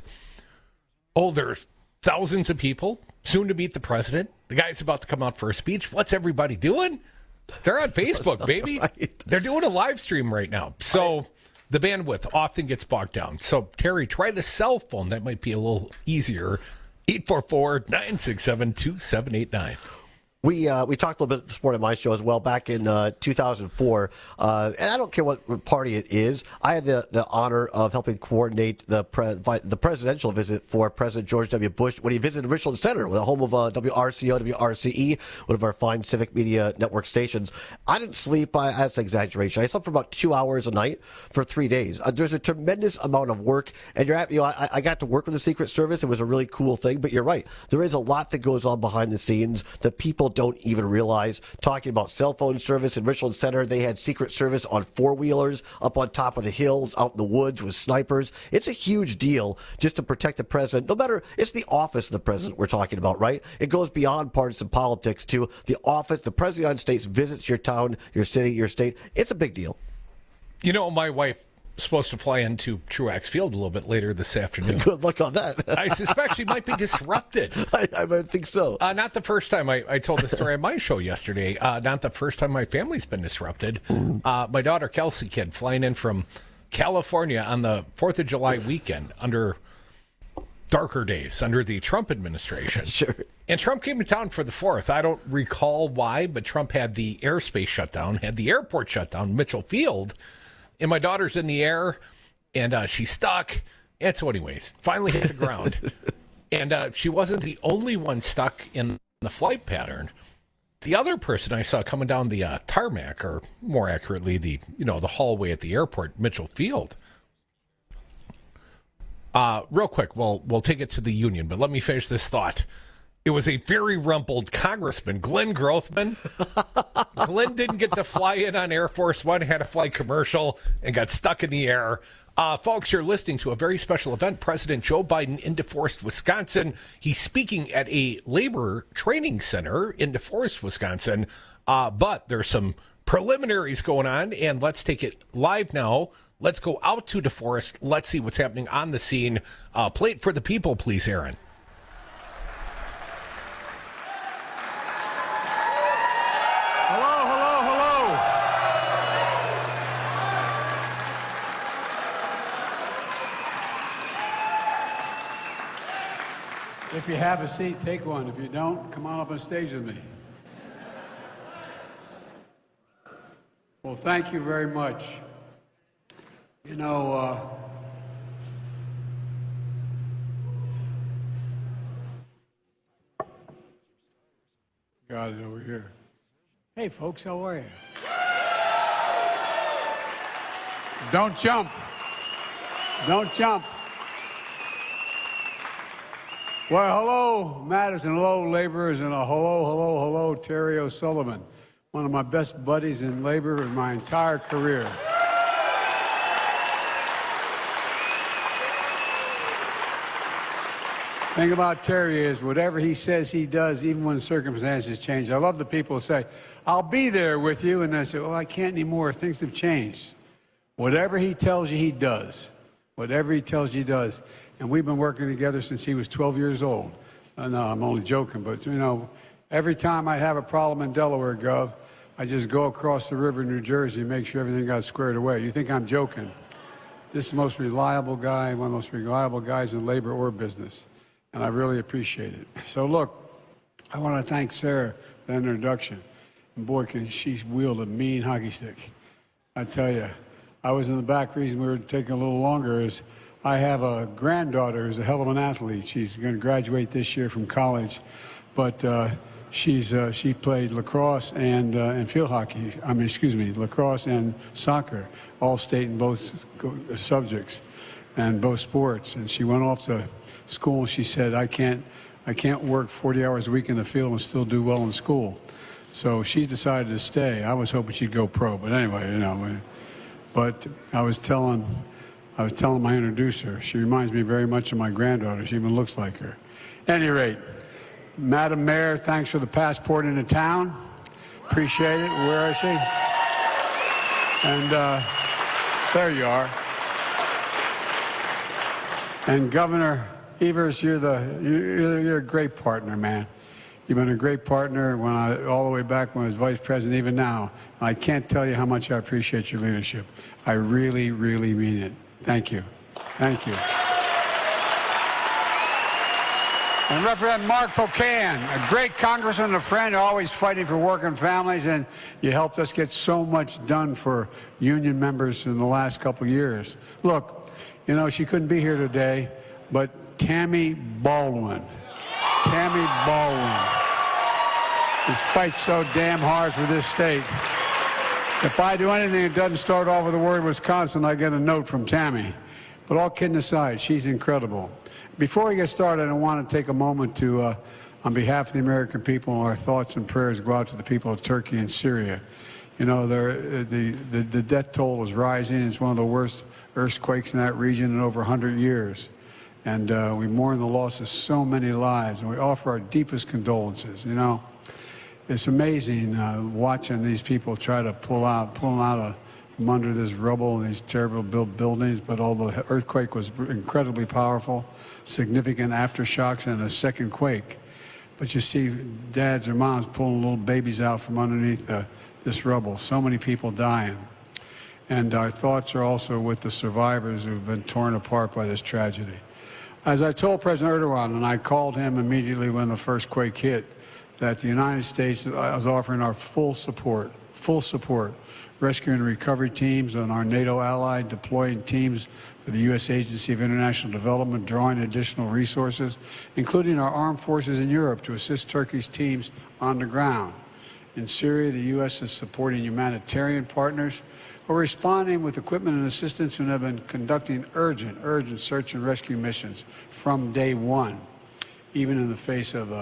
oh, there's thousands of people soon to meet the president. The guy's about to come out for a speech. What's everybody doing? They're on Facebook, baby. Right. They're doing a live stream right now. So right. the bandwidth often gets bogged down. So, Terry, try the cell phone. That might be a little easier. eight four four, nine six seven, two seven eight nine. We uh, we talked a little bit this morning on my show as well, back in uh, two thousand four. Uh, and I don't care what party it is. I had the, the honor of helping coordinate the pre- the presidential visit for President George W. Bush when he visited Richland Center, the home of uh, W R C O, W R C E, one of our fine Civic Media Network stations. I didn't sleep. I, that's an exaggeration. I slept for about two hours a night for three days. Uh, there's a tremendous amount of work. And you're at, you know, I, I got to work with the Secret Service. It was a really cool thing. But you're right. There is a lot that goes on behind the scenes that people don't even realize. Talking about cell phone service in Richland Center, they had Secret Service on four-wheelers up on top of the hills, out in the woods with snipers. It's a huge deal just to protect the president. No matter, it's the office of the president we're talking about, right? It goes beyond partisan politics to the office. The president of the United States visits your town, your city, your state. It's a big deal. You know, my wife supposed to fly into Truax Field a little bit later this afternoon. Good luck on that. I suspect she might be disrupted. I, I might think so. Uh, not the first time. I, I told the story on my show yesterday. Uh, not the first time my family's been disrupted. Uh, my daughter Kelsey Kid flying in from California on the fourth of July weekend under darker days, under the Trump administration. Sure. And Trump came to town for the fourth. I don't recall why, but Trump had the airspace shut down, had the airport shut down, Mitchell Field. And my daughter's in the air, and uh, she's stuck. And so anyways, finally hit the ground. And uh, she wasn't the only one stuck in the flight pattern. The other person I saw coming down the uh, tarmac, or more accurately, the you know the hallway at the airport, Mitchell Field. Uh, real quick, we'll, we'll take it to the Union, but let me finish this thought. It was a very rumpled Congressman, Glenn Grothman. Glenn didn't get to fly in on Air Force One, had a flight commercial, and got stuck in the air. Uh, folks, you're listening to a very special event. President Joe Biden in DeForest, Wisconsin. He's speaking at a labor training center in DeForest, Wisconsin. Uh, but there's some preliminaries going on, and let's take it live now. Let's go out to DeForest. Let's see what's happening on the scene. Uh, play it for the people, please, Aaron. If you have a seat, take one. If you don't, come on up on stage with me. Well, thank you very much. You know, uh, got it over here. Hey, folks, how are you? Don't jump. Don't jump. Well, hello, Madison. Hello, laborers, and a hello, hello, hello, Terry O'Sullivan, one of my best buddies in labor in my entire career. Thing about Terry is whatever he says he does, even when circumstances change. I love the people who say, I'll be there with you, and I say, well, I can't anymore. Things have changed. Whatever he tells you, he does. Whatever he tells you, he does. And we've been working together since he was twelve years old. Uh, no, I'm only joking, but, you know, every time I have a problem in Delaware, Gov, I just go across the river in New Jersey and make sure everything got squared away. You think I'm joking? This is the most reliable guy, one of the most reliable guys in labor or business, and I really appreciate it. So, look, I want to thank Sarah for the introduction. And, boy, can she wield a mean hockey stick. I tell you, I was in the back. Reason we were taking a little longer is I have a granddaughter who's a hell of an athlete. She's going to graduate this year from college, but uh, she's uh, she played lacrosse and uh, and field hockey. I mean, excuse me, lacrosse and soccer, all state in both subjects and both sports. And she went off to school. And she said, "I can't, I can't work forty hours a week in the field and still do well in school." So she decided to stay. I was hoping she'd go pro, but anyway, you know. But I was telling. I was telling my introducer, she reminds me very much of my granddaughter. She even looks like her. At any rate, Madam Mayor, thanks for the passport into town. Appreciate it. Where is she? And uh, there you are. And Governor Evers, you're the you're, you're a great partner, man. You've been a great partner when I all the way back when I was vice president, even now. I can't tell you how much I appreciate your leadership. I really, really mean it. Thank you. Thank you. And Representative Mark Pocan, a great congressman and a friend, always fighting for working families, and you helped us get so much done for union members in the last couple of years. Look, you know, she couldn't be here today, but Tammy Baldwin, Tammy Baldwin, just fights so damn hard for this state. If I do anything that doesn't start off with the word Wisconsin, I get a note from Tammy. But all kidding aside, she's incredible. Before we get started, I want to take a moment to, uh, on behalf of the American people, our thoughts and prayers go out to the people of Turkey and Syria. You know, the, the, the death toll is rising. It's one of the worst earthquakes in that region in over one hundred years. And uh, we mourn the loss of so many lives, and we offer our deepest condolences, you know. It's amazing uh, watching these people try to pull out, pull out of, from under this rubble and these terrible built buildings. But although the earthquake was incredibly powerful, significant aftershocks, and a second quake. But you see dads or moms pulling little babies out from underneath the, this rubble. So many people dying. And our thoughts are also with the survivors who've been torn apart by this tragedy. As I told President Erdogan, and I called him immediately when the first quake hit, that the United States is offering our full support, full support, rescue and recovery teams and our NATO ally, deploying teams for the U S Agency of International Development, drawing additional resources, including our armed forces in Europe to assist Turkey's teams on the ground. In Syria, the U S is supporting humanitarian partners who are responding with equipment and assistance and have been conducting urgent, urgent search and rescue missions from day one, even in the face of a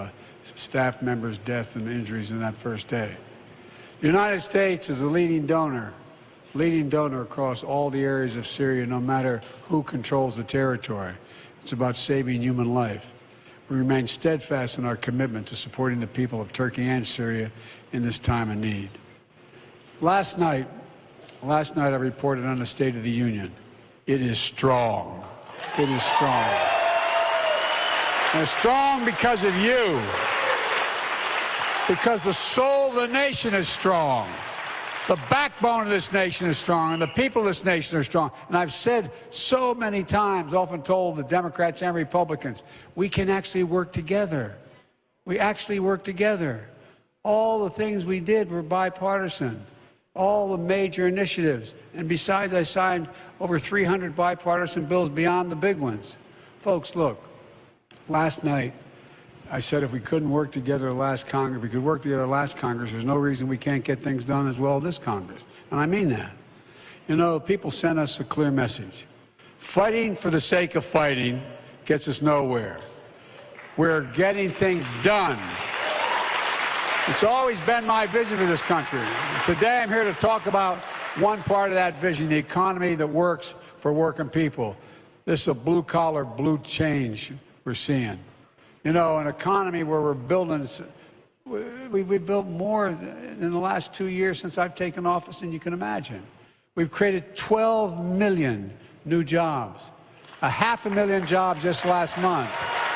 staff members' deaths and injuries in that first day. The United States is a leading donor, leading donor across all the areas of Syria, no matter who controls the territory. It's about saving human life. We remain steadfast in our commitment to supporting the people of Turkey and Syria in this time of need. Last night, last night I reported on the State of the Union. It is strong. It is strong. And it's strong because of you. Because the soul of the nation is strong. The backbone of this nation is strong, and the people of this nation are strong. And I've said so many times, often told the Democrats and Republicans, we can actually work together. We actually work together. All the things we did were bipartisan. All the major initiatives. And besides, I signed over three hundred bipartisan bills beyond the big ones. Folks, look, last night, I said if we couldn't work together last Congress, if we could work together last Congress, there's no reason we can't get things done as well this Congress. And I mean that. You know, people sent us a clear message. Fighting for the sake of fighting gets us nowhere. We're getting things done. It's always been my vision for this country. Today I'm here to talk about one part of that vision, the economy that works for working people. This is a blue-collar, blue change we're seeing. You know, an economy where we're building, we, we built more in the last two years since I've taken office than you can imagine. We've created twelve million new jobs, a half a million jobs just last month.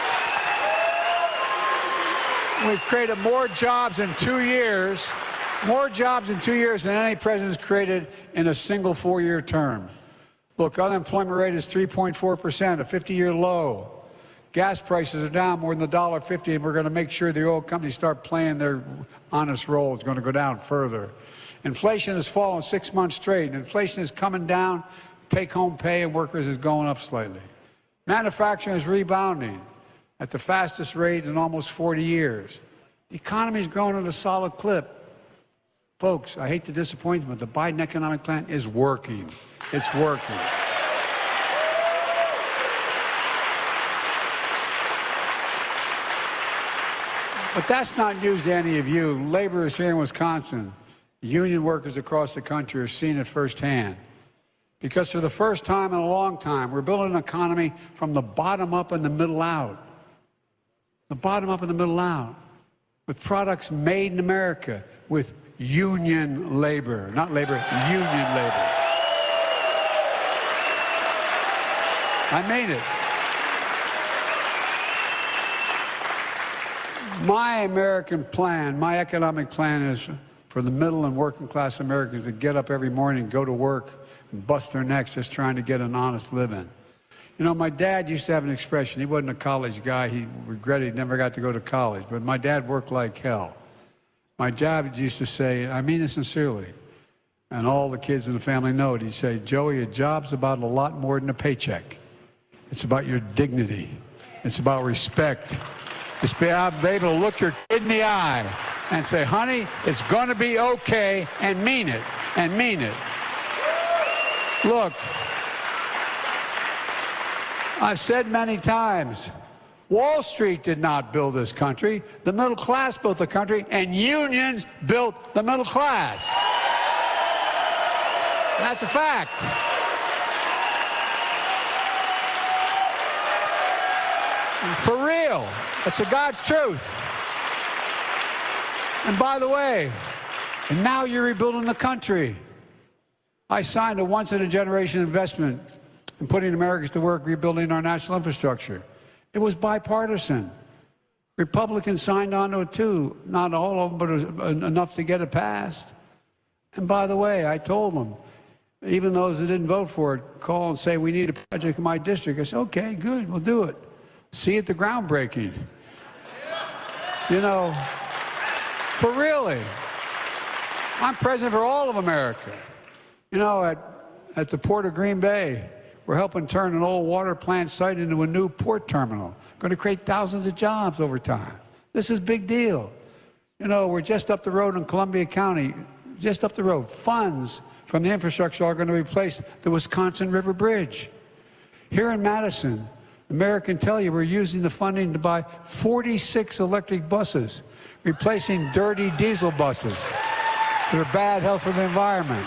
We've created more jobs in two years, more jobs in two years than any president's created in a single four-year term. Look, unemployment rate is three point four percent, a fifty-year low. Gas prices are down more than one dollar fifty, and we're going to make sure the oil companies start playing their honest role. It's going to go down further. Inflation has fallen six months straight, and inflation is coming down. Take-home pay of workers is going up slightly. Manufacturing is rebounding at the fastest rate in almost forty years. The economy is growing at a solid clip. Folks, I hate to disappoint them, but the Biden economic plan is working. It's working. But that's not news to any of you. Laborers here in Wisconsin, union workers across the country are seeing it firsthand. Because for the first time in a long time, we're building an economy from the bottom up and the middle out. The bottom up and the middle out. With products made in America, with union labor. Not labor, union labor. I made it. My American plan, my economic plan is for the middle and working class Americans to get up every morning, go to work, and bust their necks just trying to get an honest living. You know, my dad used to have an expression. He wasn't a college guy. He regretted he never got to go to college. But my dad worked like hell. My dad used to say, I mean this sincerely, and all the kids in the family know it. He'd say, Joey, a job's about a lot more than a paycheck. It's about your dignity. It's about respect. It's about being able to look your kid in the eye and say, honey, it's going to be okay, and mean it, and mean it. Look, I've said many times, Wall Street did not build this country. The middle class built the country, and unions built the middle class. That's a fact. For real. That's the God's truth. And by the way, and now you're rebuilding the country. I signed a once-in-a-generation investment in putting Americans to work rebuilding our national infrastructure. It was bipartisan. Republicans signed on to it too. Not all of them, but it was enough to get it passed. And by the way, I told them, even those that didn't vote for it, call and say, we need a project in my district. I said, okay, good, we'll do it. See at the groundbreaking. You know, for really. I'm president for all of America. You know, at, at the Port of Green Bay, we're helping turn an old water plant site into a new port terminal. Going to create thousands of jobs over time. This is a big deal. You know, we're just up the road in Columbia County, just up the road. Funds from the infrastructure are going to replace the Wisconsin River Bridge. Here in Madison, The mayor can tell you we're using the funding to buy forty-six electric buses, replacing dirty diesel buses that are bad health for the environment.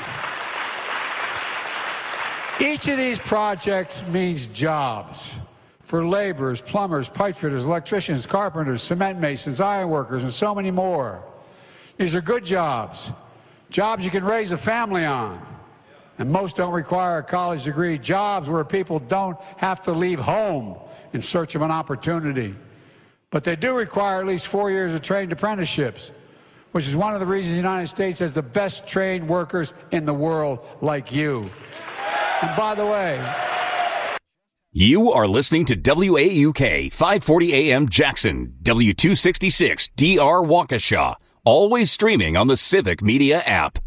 Each of these projects means jobs for laborers, plumbers, pipe fitters, electricians, carpenters, cement masons, iron workers, and so many more. These are good jobs, jobs you can raise a family on. And most don't require a college degree, jobs where people don't have to leave home in search of an opportunity. But they do require at least four years of trained apprenticeships, which is one of the reasons the United States has the best trained workers in the world like you. And by the way, you are listening to W A U K five forty A M Jackson, W two sixty-six D R Waukesha, always streaming on the Civic Media app.